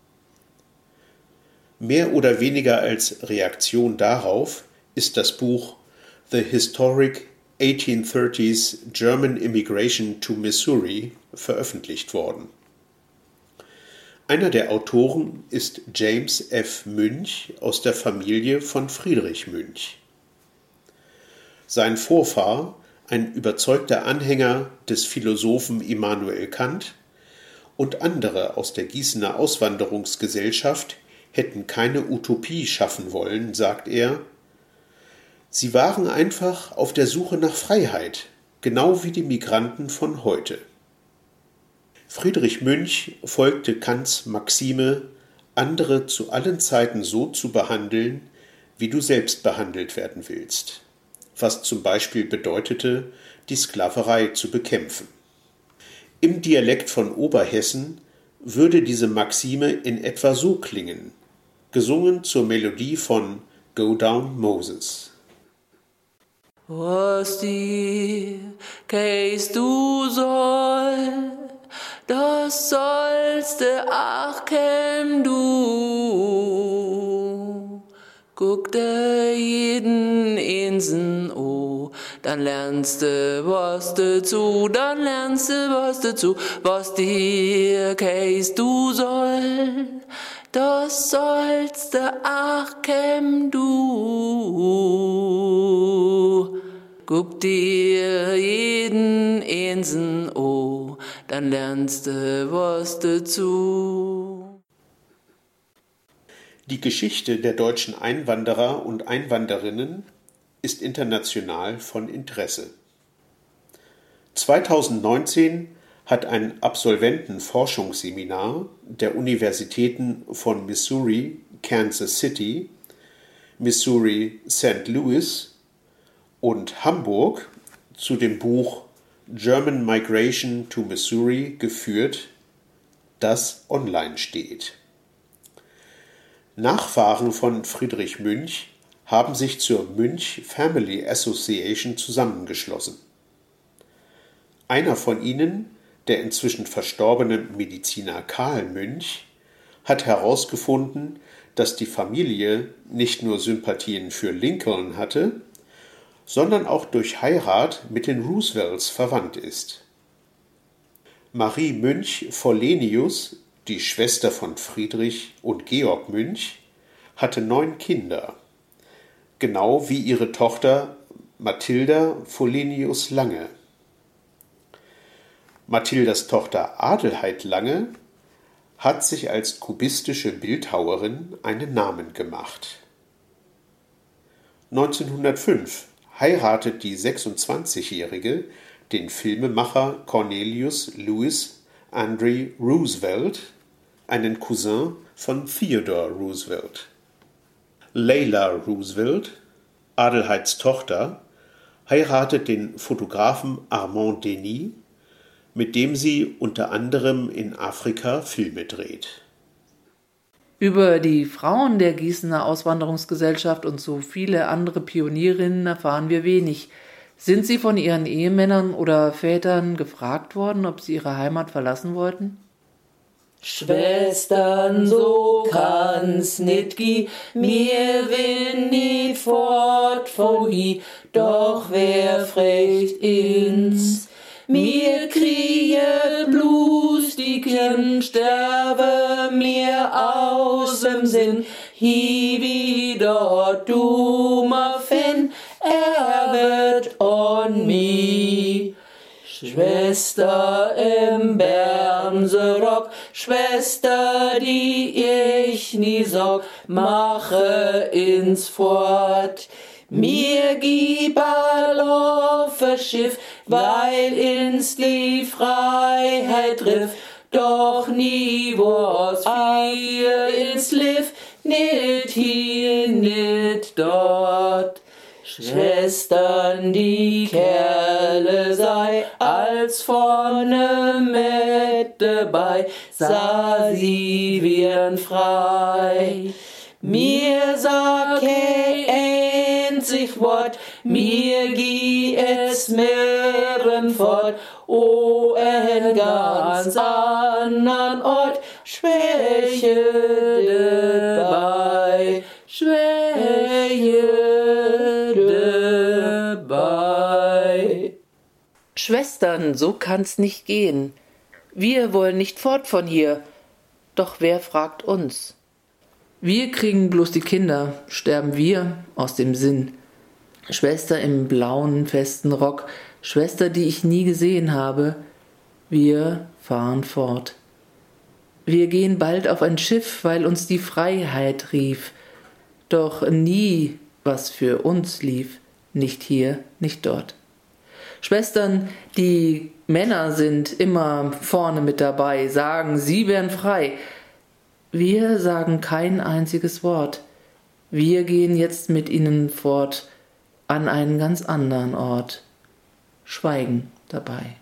Mehr oder weniger als Reaktion darauf ist das Buch The Historic 1830s German Immigration to Missouri veröffentlicht worden. Einer der Autoren ist James F. Münch aus der Familie von Friedrich Münch. Sein Vorfahr, ein überzeugter Anhänger des Philosophen Immanuel Kant, und andere aus der Gießener Auswanderungsgesellschaft hätten keine Utopie schaffen wollen, sagt er. Sie waren einfach auf der Suche nach Freiheit, genau wie die Migranten von heute. Friedrich Münch folgte Kants Maxime, andere zu allen Zeiten so zu behandeln, wie du selbst behandelt werden willst, was zum Beispiel bedeutete, die Sklaverei zu bekämpfen. Im Dialekt von Oberhessen würde diese Maxime in etwa so klingen, gesungen zur Melodie von Go Down Moses. Was dir keist du soll, das sollst du auch käm du. Guck dir jeden Insen o, dann lernst du was dazu, dann lernst du was dazu. Was dir keist du soll, das sollst du auch käm du. Guck dir jeden Insen o, dann lernst du was dazu. Die Geschichte der deutschen Einwanderer und Einwanderinnen ist international von Interesse. 2019 hat ein Absolventenforschungsseminar der Universitäten von Missouri, Kansas City, Missouri, St. Louis und Hamburg zu dem Buch German Migration to Missouri geführt, das online steht. Nachfahren von Friedrich Münch haben sich zur Münch Family Association zusammengeschlossen. Einer von ihnen, der inzwischen verstorbene Mediziner Karl Münch, hat herausgefunden, dass die Familie nicht nur Sympathien für Lincoln hatte, sondern auch durch Heirat mit den Roosevelts verwandt ist. Marie Münch-Vollenius, die Schwester von Friedrich und Georg Münch, hatte 9 Kinder, genau wie ihre Tochter Mathilda Vollenius Lange. Mathildas Tochter Adelheid Lange hat sich als kubistische Bildhauerin einen Namen gemacht. 1905 heiratet die 26-Jährige den Filmemacher Cornelius Lewis Andre Roosevelt, einen Cousin von Theodore Roosevelt. Leila Roosevelt, Adelheids Tochter, heiratet den Fotografen Armand Denis, mit dem sie unter anderem in Afrika Filme dreht. Über die Frauen der Gießener Auswanderungsgesellschaft und so viele andere Pionierinnen erfahren wir wenig. Sind sie von ihren Ehemännern oder Vätern gefragt worden, ob sie ihre Heimat verlassen wollten? Schwestern, so kann's nit gi, mir will nit fort von hi, doch wer frecht ins? Mir krieje bloß die Kind, sterbe mir aus dem Sinn, hi wie dort dummer Finn, wird on mi. Schwester im Bernserock, Schwester, die ich nie sorg, mache ins Fort. Mir gib auf Schiff, weil ins die Freiheit triff, doch nie was wir ins Liff, nit hier, nit dort. Schwestern, die Kerle sei, als vorne mit dabei, sah sie wir'n frei. Mir sag einzig Wort, mir geh es Meeren fort, o en ganz anderen Ort, Schwäche dabei, Schwäche dabei. Schwestern, so kann's nicht gehen. Wir wollen nicht fort von hier. Doch wer fragt uns? Wir kriegen bloß die Kinder, sterben wir aus dem Sinn. Schwester im blauen, festen Rock, Schwester, die ich nie gesehen habe, wir fahren fort. Wir gehen bald auf ein Schiff, weil uns die Freiheit rief, doch nie, was für uns lief, nicht hier, nicht dort. Schwestern, die Männer sind immer vorne mit dabei, sagen, sie wären frei. Wir sagen kein einziges Wort. Wir gehen jetzt mit ihnen fort an einen ganz anderen Ort, schweigen dabei.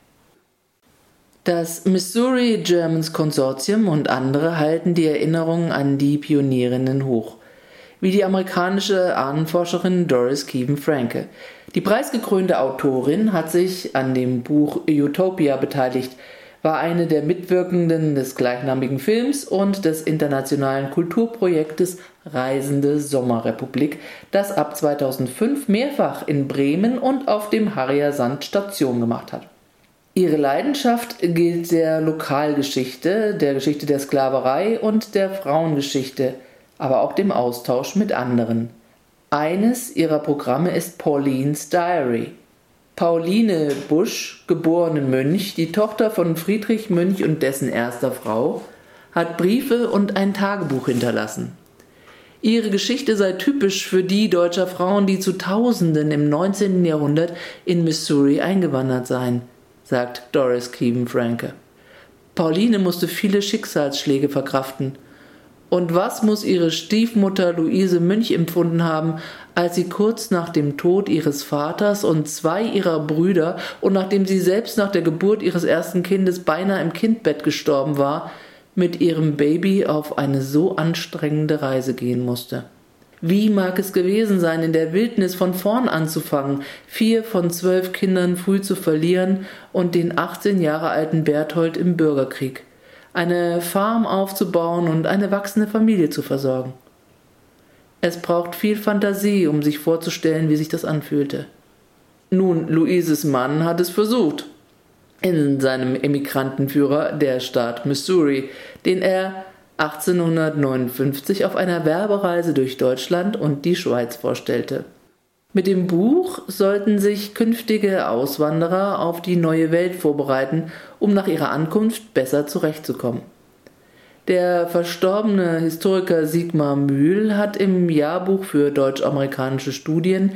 Das Missouri Germans Konsortium und andere halten die Erinnerungen an die Pionierinnen hoch, wie die amerikanische Ahnenforscherin Doris Keevan Franke. Die preisgekrönte Autorin hat sich an dem Buch Utopia beteiligt, war eine der Mitwirkenden des gleichnamigen Films und des internationalen Kulturprojektes Reisende Sommerrepublik, das ab 2005 mehrfach in Bremen und auf dem Harrier Sand Station gemacht hat. Ihre Leidenschaft gilt der Lokalgeschichte, der Geschichte der Sklaverei und der Frauengeschichte, aber auch dem Austausch mit anderen. Eines ihrer Programme ist Pauline's Diary. Pauline Busch, geborene Mönch, die Tochter von Friedrich Mönch und dessen erster Frau, hat Briefe und ein Tagebuch hinterlassen. Ihre Geschichte sei typisch für die deutscher Frauen, die zu Tausenden im 19. Jahrhundert in Missouri eingewandert seien, sagt Doris Keevan Franke. Pauline musste viele Schicksalsschläge verkraften. Und was muss ihre Stiefmutter Luise Münch empfunden haben, als sie kurz nach dem Tod ihres Vaters und 2 ihrer Brüder und nachdem sie selbst nach der Geburt ihres ersten Kindes beinahe im Kindbett gestorben war, mit ihrem Baby auf eine so anstrengende Reise gehen musste. Wie mag es gewesen sein, in der Wildnis von vorn anzufangen, 4 von 12 Kindern früh zu verlieren und den 18 Jahre alten Berthold im Bürgerkrieg, eine Farm aufzubauen und eine wachsende Familie zu versorgen. Es braucht viel Fantasie, um sich vorzustellen, wie sich das anfühlte. Nun, Luises Mann hat es versucht, in seinem Emigrantenführer Der Staat Missouri, den er 1859 auf einer Werbereise durch Deutschland und die Schweiz vorstellte. Mit dem Buch sollten sich künftige Auswanderer auf die neue Welt vorbereiten, um nach ihrer Ankunft besser zurechtzukommen. Der verstorbene Historiker Sigmar Mühl hat im Jahrbuch für deutsch-amerikanische Studien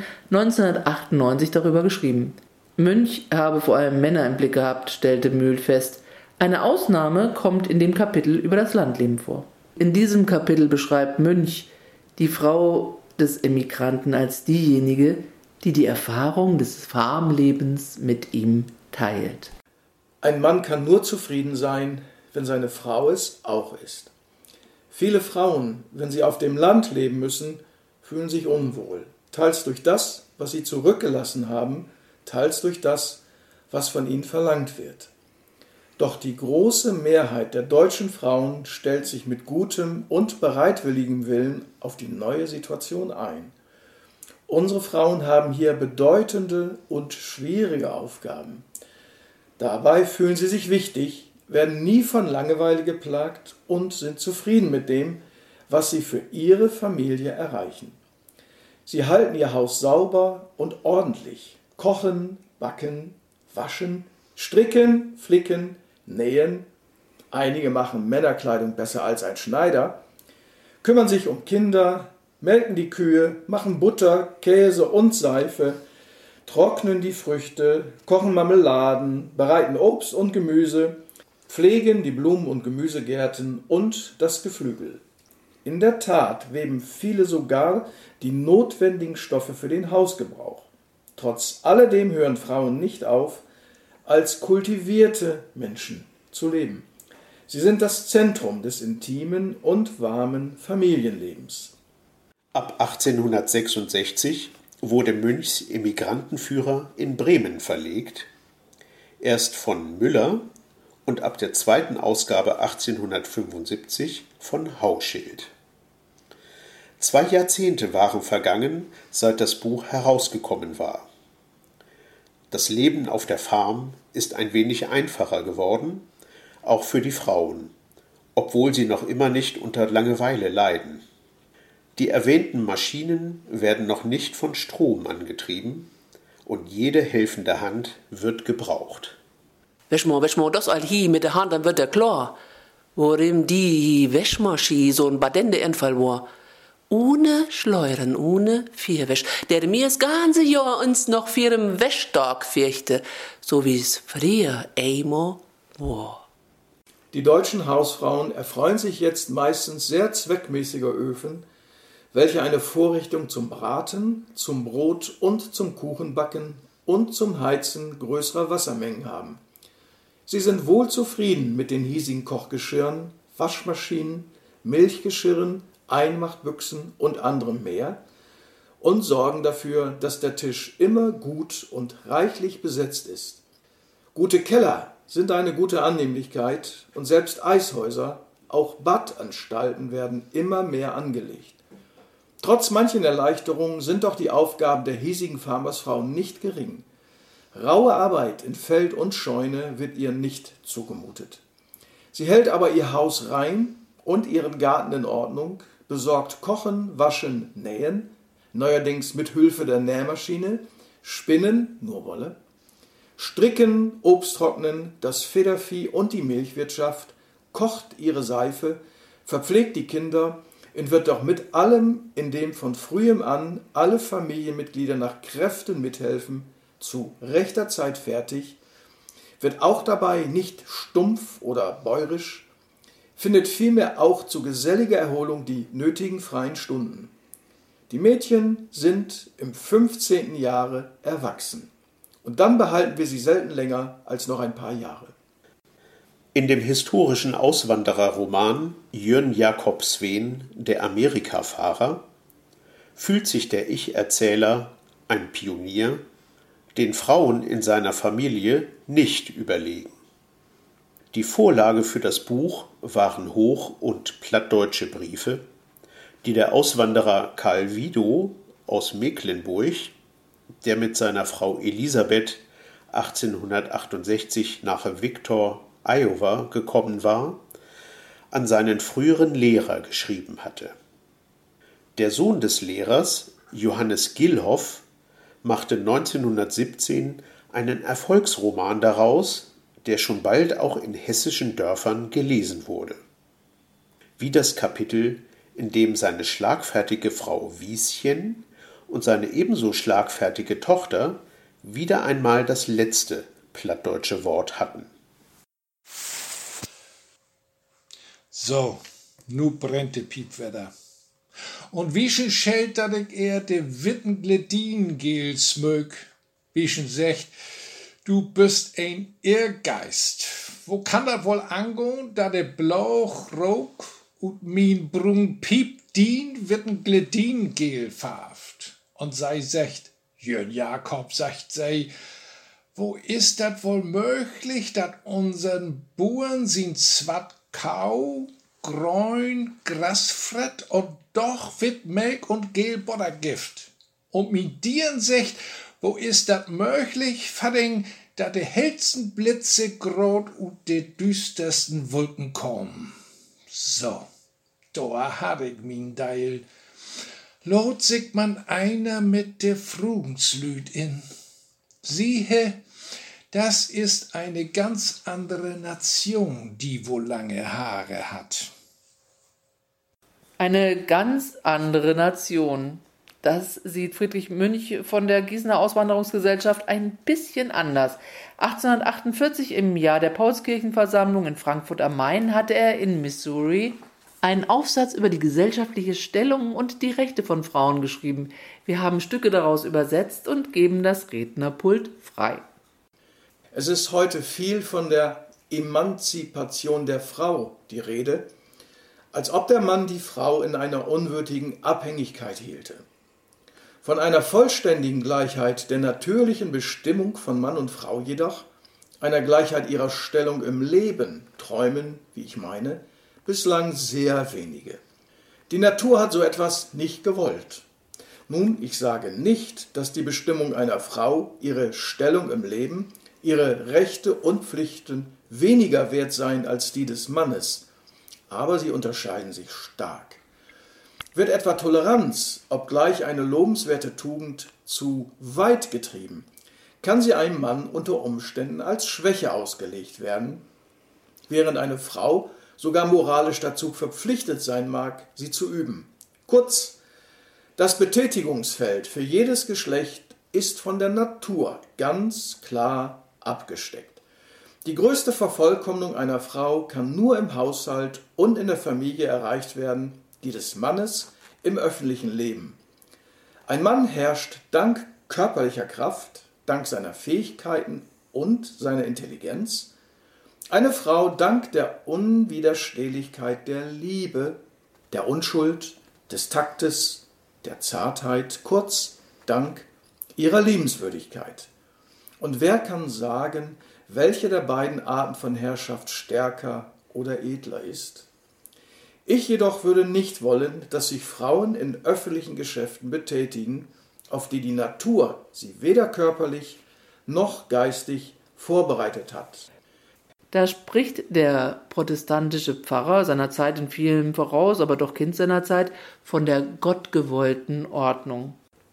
1998 darüber geschrieben. Münch habe vor allem Männer im Blick gehabt, stellte Mühl fest. Eine Ausnahme kommt in dem Kapitel über das Landleben vor. In diesem Kapitel beschreibt Münch die Frau des Emigranten als diejenige, die die Erfahrung des Farmlebens mit ihm teilt. Ein Mann kann nur zufrieden sein, wenn seine Frau es auch ist. Viele Frauen, wenn sie auf dem Land leben müssen, fühlen sich unwohl, teils durch das, was sie zurückgelassen haben, teils durch das, was von ihnen verlangt wird. Doch die große Mehrheit der deutschen Frauen stellt sich mit gutem und bereitwilligem Willen auf die neue Situation ein. Unsere Frauen haben hier bedeutende und schwierige Aufgaben. Dabei fühlen sie sich wichtig, werden nie von Langeweile geplagt und sind zufrieden mit dem, was sie für ihre Familie erreichen. Sie halten ihr Haus sauber und ordentlich, kochen, backen, waschen, stricken, flicken, nähen, einige machen Männerkleidung besser als ein Schneider, kümmern sich um Kinder, melken die Kühe, machen Butter, Käse und Seife, trocknen die Früchte, kochen Marmeladen, bereiten Obst und Gemüse, pflegen die Blumen- und Gemüsegärten und das Geflügel. In der Tat weben viele sogar die notwendigen Stoffe für den Hausgebrauch. Trotz alledem hören Frauen nicht auf, als kultivierte Menschen zu leben. Sie sind das Zentrum des intimen und warmen Familienlebens. Ab 1866 wurde Münchs Emigrantenführer in Bremen verlegt, erst von Müller und ab der zweiten Ausgabe 1875 von Hauschild. 2 Jahrzehnte waren vergangen, seit das Buch herausgekommen war. Das Leben auf der Farm ist ein wenig einfacher geworden, auch für die Frauen, obwohl sie noch immer nicht unter Langeweile leiden. Die erwähnten Maschinen werden noch nicht von Strom angetrieben und jede helfende Hand wird gebraucht. Wäsch mal das all hier mit der Hand, dann wird der klar. Worin die Wäschmaschine so ein badende Einfall war. Ohne Schleuren, ohne Vierwäsch, der mir das ganze Jahr uns noch für im Wäschtag fürchte, so wie's früher einmal war. Die deutschen Hausfrauen erfreuen sich jetzt meistens sehr zweckmäßiger Öfen, welche eine Vorrichtung zum Braten, zum Brot und zum Kuchenbacken und zum Heizen größerer Wassermengen haben. Sie sind wohl zufrieden mit den hiesigen Kochgeschirren, Waschmaschinen, Milchgeschirren, Einmachtbüchsen und anderem mehr und sorgen dafür, dass der Tisch immer gut und reichlich besetzt ist. Gute Keller sind eine gute Annehmlichkeit und selbst Eishäuser, auch Badanstalten werden immer mehr angelegt. Trotz manchen Erleichterungen sind doch die Aufgaben der hiesigen Farmersfrauen nicht gering. Raue Arbeit in Feld und Scheune wird ihr nicht zugemutet. Sie hält aber ihr Haus rein und ihren Garten in Ordnung, besorgt Kochen, Waschen, Nähen, neuerdings mit Hilfe der Nähmaschine, Spinnen, nur Wolle, Stricken, Obsttrocknen, das Federvieh und die Milchwirtschaft, kocht ihre Seife, verpflegt die Kinder und wird doch mit allem, in dem von frühem an alle Familienmitglieder nach Kräften mithelfen, zu rechter Zeit fertig, wird auch dabei nicht stumpf oder bäurisch, findet vielmehr auch zu geselliger Erholung die nötigen freien Stunden. Die Mädchen sind im 15. Jahre erwachsen. Und dann behalten wir sie selten länger als noch ein paar Jahre. In dem historischen Auswandererroman Jörn Jakob Sveen, der Amerikafahrer, fühlt sich der Ich-Erzähler, ein Pionier, den Frauen in seiner Familie nicht überlegen. Die Vorlage für das Buch waren hoch- und plattdeutsche Briefe, die der Auswanderer Karl Widow aus Mecklenburg, der mit seiner Frau Elisabeth 1868 nach Victor, Iowa gekommen war, an seinen früheren Lehrer geschrieben hatte. Der Sohn des Lehrers, Johannes Gillhoff, machte 1917 einen Erfolgsroman daraus, der schon bald auch in hessischen Dörfern gelesen wurde. Wie das Kapitel, in dem seine schlagfertige Frau Wieschen und seine ebenso schlagfertige Tochter wieder einmal das letzte plattdeutsche Wort hatten. So, nu brennt de Piepwetter. Und wieschen schält, dat ich eher de witten Gledin-Gel smög. Wieschen secht, du bist ein Irrgeist. Wo kann dat wohl angehen, da de Blauch, Rauch und min Brun Piep dien witten Gledin-Gel verhaft. Und sei secht, Jörn Jakob, sagt sei, wo ist dat wohl möglich, dat unseren Buren sind zwat Kau, Gräun, Grasfrett und doch wit Melk und Gel Buttergift. Und mit dieren secht, wo ist dat möglich, verding, dat de hellsten Blitze grot und de düstersten Wolken kommen. So, da hab ich min Deil. Lot sich man einer mit der Frugenslüd in. Siehe, das ist eine ganz andere Nation, die wohl lange Haare hat. Eine ganz andere Nation. Das sieht Friedrich Münch von der Gießener Auswanderungsgesellschaft ein bisschen anders. 1848 im Jahr der Paulskirchenversammlung in Frankfurt am Main hatte er in Missouri einen Aufsatz über die gesellschaftliche Stellung und die Rechte von Frauen geschrieben. Wir haben Stücke daraus übersetzt und geben das Rednerpult frei. Es ist heute viel von der Emanzipation der Frau die Rede, als ob der Mann die Frau in einer unwürdigen Abhängigkeit hielte. Von einer vollständigen Gleichheit der natürlichen Bestimmung von Mann und Frau jedoch, einer Gleichheit ihrer Stellung im Leben, träumen, wie ich meine, bislang sehr wenige. Die Natur hat so etwas nicht gewollt. Nun, ich sage nicht, dass die Bestimmung einer Frau, ihre Stellung im Leben, ihre Rechte und Pflichten weniger wert seien als die des Mannes, aber sie unterscheiden sich stark. Wird etwa Toleranz, obgleich eine lobenswerte Tugend, zu weit getrieben, kann sie einem Mann unter Umständen als Schwäche ausgelegt werden, während eine Frau sogar moralisch dazu verpflichtet sein mag, sie zu üben. Kurz, das Betätigungsfeld für jedes Geschlecht ist von der Natur ganz klar abgesteckt. Die größte Vervollkommnung einer Frau kann nur im Haushalt und in der Familie erreicht werden, die des Mannes im öffentlichen Leben. Ein Mann herrscht dank körperlicher Kraft, dank seiner Fähigkeiten und seiner Intelligenz, eine Frau dank der Unwiderstehlichkeit der Liebe, der Unschuld, des Taktes, der Zartheit, kurz dank ihrer Liebenswürdigkeit. Und wer kann sagen, welche der beiden Arten von Herrschaft stärker oder edler ist? Ich jedoch würde nicht wollen, dass sich Frauen in öffentlichen Geschäften betätigen, auf die die Natur sie weder körperlich noch geistig vorbereitet hat. Da spricht der protestantische Pfarrer seiner Zeit in vielem voraus, aber doch Kind seiner Zeit, von der gottgewollten Ordnung.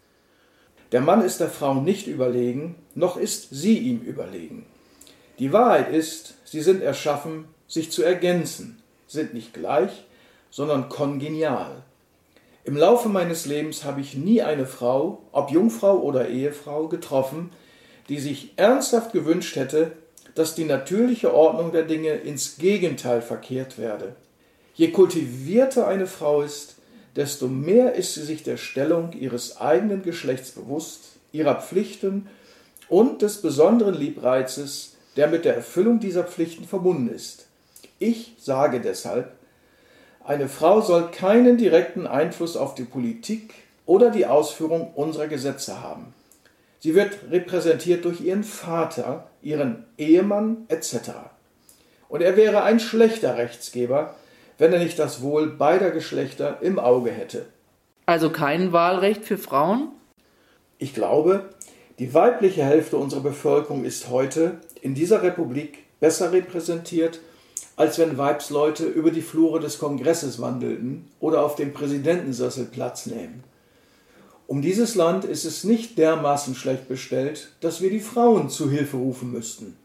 Der Mann ist der Frau nicht überlegen, noch ist sie ihm überlegen. Die Wahrheit ist, sie sind erschaffen, sich zu ergänzen, sind nicht gleich, sondern kongenial. Im Laufe meines Lebens habe ich nie eine Frau, ob Jungfrau oder Ehefrau, getroffen, die sich ernsthaft gewünscht hätte, dass die natürliche Ordnung der Dinge ins Gegenteil verkehrt werde. Je kultivierter eine Frau ist, desto mehr ist sie sich der Stellung ihres eigenen Geschlechts bewusst, ihrer Pflichten und des besonderen Liebreizes, der mit der Erfüllung dieser Pflichten verbunden ist. Ich sage deshalb, eine Frau soll keinen direkten Einfluss auf die Politik oder die Ausführung unserer Gesetze haben. Sie wird repräsentiert durch ihren Vater, ihren Ehemann etc. Und er wäre ein schlechter Rechtsgeber, wenn er nicht das Wohl beider Geschlechter im Auge hätte. Also kein Wahlrecht für Frauen? Ich glaube, die weibliche Hälfte unserer Bevölkerung ist heute in dieser Republik besser repräsentiert, als wenn Weibsleute über die Flure des Kongresses wandelten oder auf dem Präsidentensessel Platz nehmen. Um dieses Land ist es nicht dermaßen schlecht bestellt, dass wir die Frauen zu Hilfe rufen müssten.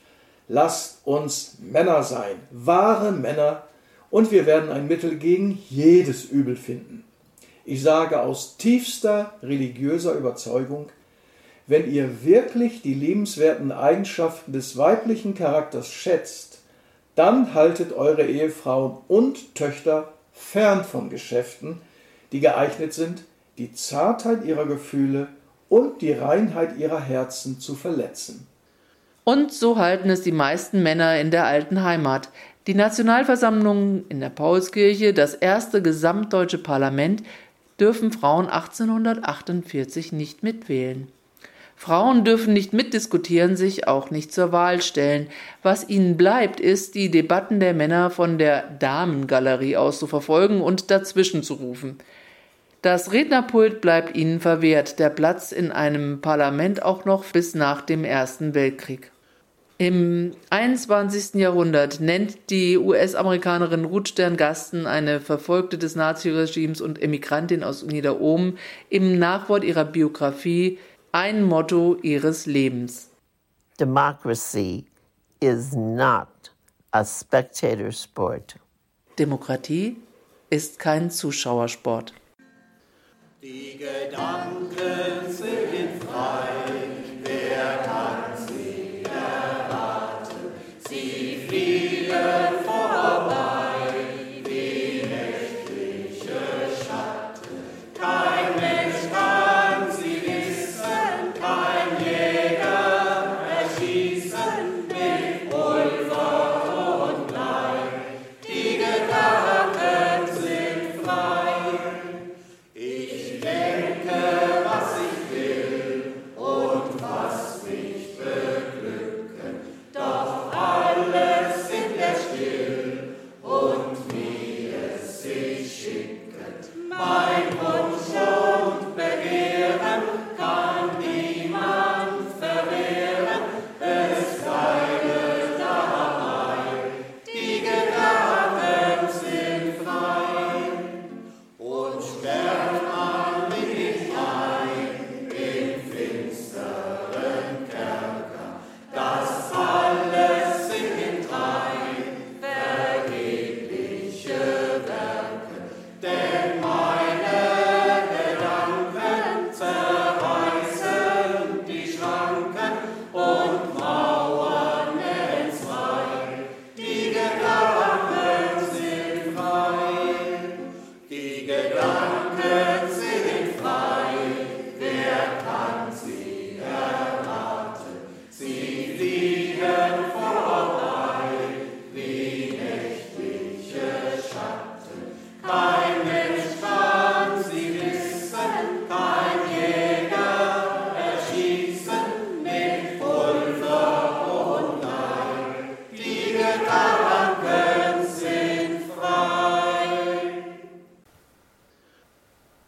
Lasst uns Männer sein, wahre Männer, und wir werden ein Mittel gegen jedes Übel finden. Ich sage aus tiefster religiöser Überzeugung, wenn ihr wirklich die liebenswerten Eigenschaften des weiblichen Charakters schätzt, dann haltet eure Ehefrauen und Töchter fern von Geschäften, die geeignet sind, die Zartheit ihrer Gefühle und die Reinheit ihrer Herzen zu verletzen. Und so halten es die meisten Männer in der alten Heimat. Die Nationalversammlung in der Paulskirche, das erste gesamtdeutsche Parlament, dürfen Frauen 1848 nicht mitwählen. Frauen dürfen nicht mitdiskutieren, sich auch nicht zur Wahl stellen. Was ihnen bleibt, ist, die Debatten der Männer von der Damengalerie aus zu verfolgen und dazwischen zu rufen. Das Rednerpult bleibt ihnen verwehrt, der Platz in einem Parlament auch noch bis nach dem Ersten Weltkrieg. Im 21. Jahrhundert nennt die US-Amerikanerin Ruth Stern-Gasten, eine Verfolgte des Naziregimes und Emigrantin aus Niederohm, im Nachwort ihrer Biografie ein Motto ihres Lebens. Democracy is not a spectator sport. Demokratie ist kein Zuschauersport. Die Gedanken sind frei, wer kann sie erraten? Sie fliegen vorbei wie nächtliche Schatten. Kein Mensch kann sie wissen, kein Jäger erschießen mit Pulver und Blei. Die Gedanken sind frei. Ich denke, was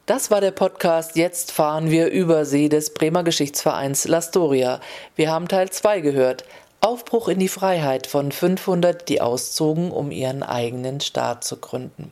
Das war der Podcast Jetzt fahren wir über See des Bremer Geschichtsvereins L'Astoria. Wir haben Teil 2 gehört. Aufbruch in die Freiheit von 500, die auszogen, um ihren eigenen Staat zu gründen.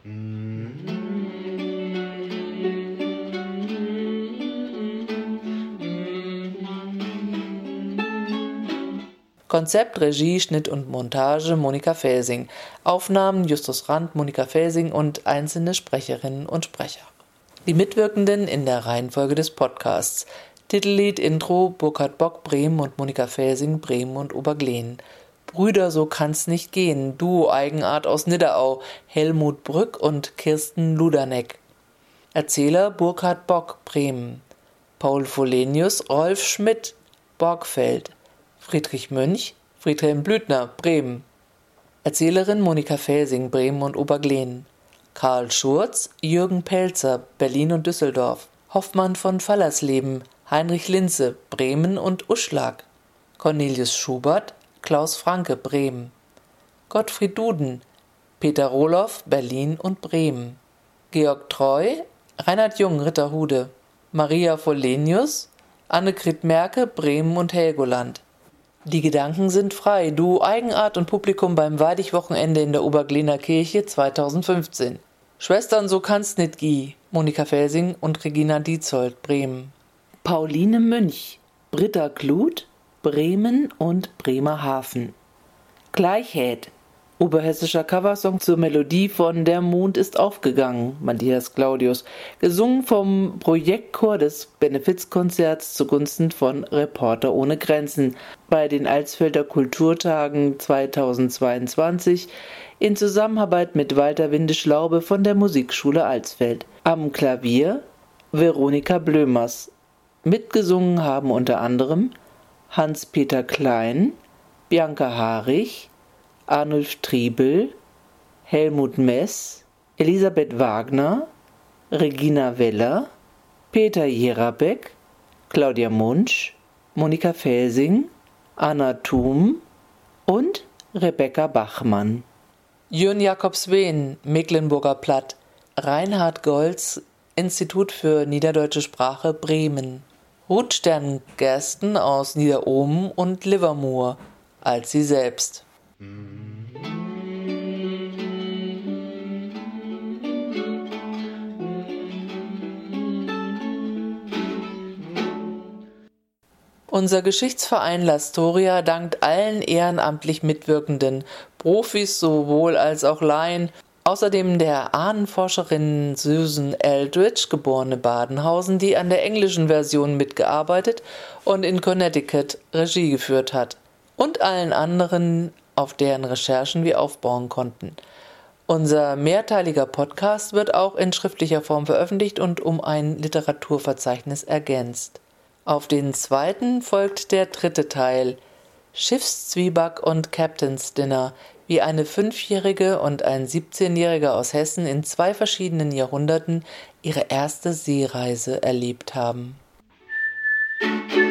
Konzept, Regie, Schnitt und Montage Monika Felsing. Aufnahmen Justus Rand, Monika Felsing und einzelne Sprecherinnen und Sprecher. Die Mitwirkenden in der Reihenfolge des Podcasts. Titellied, Intro, Burkhard Bock, Bremen und Monika Felsing, Bremen und Obergleen. Brüder, so kann's nicht gehen, Duo Eigenart aus Nidderau, Helmut Brück und Kirsten Luderneck. Erzähler Burkhard Bock, Bremen. Paul Folenius, Rolf Schmidt, Borgfeld. Friedrich Mönch, Friedhelm Blüthner, Bremen. Erzählerin Monika Felsing, Bremen und Obergleen. Karl Schurz, Jürgen Pelzer, Berlin und Düsseldorf. Hoffmann von Fallersleben, Heinrich Linze, Bremen und Uschlag. Cornelius Schubert, Klaus Franke, Bremen. Gottfried Duden, Peter Rohloff, Berlin und Bremen. Georg Treu, Reinhard Jung, Ritterhude. Maria Folenius, Annegret Merke, Bremen und Helgoland. Die Gedanken sind frei, Duo Eigenart und Publikum beim Weidig-Wochenende in der Oberglener Kirche 2015. Schwestern, so kann's nit gi, Monika Felsing und Regina Dietzold, Bremen. Pauline Münch, Britta Kluth, Bremen und Bremerhaven. Gleichheit, oberhessischer Coversong zur Melodie von Der Mond ist aufgegangen, Matthias Claudius, gesungen vom Projektchor des Benefizkonzerts zugunsten von Reporter ohne Grenzen bei den Alsfelder Kulturtagen 2022 in Zusammenarbeit mit Walter Windisch-Laube von der Musikschule Alsfeld. Am Klavier Veronika Blömers. Mitgesungen haben unter anderem Hans-Peter Klein, Bianca Harich, Arnulf Triebel, Helmut Mess, Elisabeth Wagner, Regina Weller, Peter Jerabek, Claudia Munsch, Monika Felsing, Anna Thum und Rebecca Bachmann. Jürgen Jakobs-Wehn, Mecklenburger Platt, Reinhard Goltz, Institut für Niederdeutsche Sprache, Bremen. Ruth Stern-Gersten aus Niederohmen und Livermore, als sie selbst. Unser Geschichtsverein L'Astoria dankt allen ehrenamtlich Mitwirkenden, Profis sowohl als auch Laien, außerdem der Ahnenforscherin Susan Eldridge, geborene Badenhausen, die an der englischen Version mitgearbeitet und in Connecticut Regie geführt hat, und allen anderen, auf deren Recherchen wir aufbauen konnten. Unser mehrteiliger Podcast wird auch in schriftlicher Form veröffentlicht und um ein Literaturverzeichnis ergänzt. Auf den zweiten folgt der dritte Teil, Schiffszwieback und Captain's Dinner, wie eine 5-Jährige und ein 17-Jähriger aus Hessen in 2 verschiedenen Jahrhunderten ihre erste Seereise erlebt haben.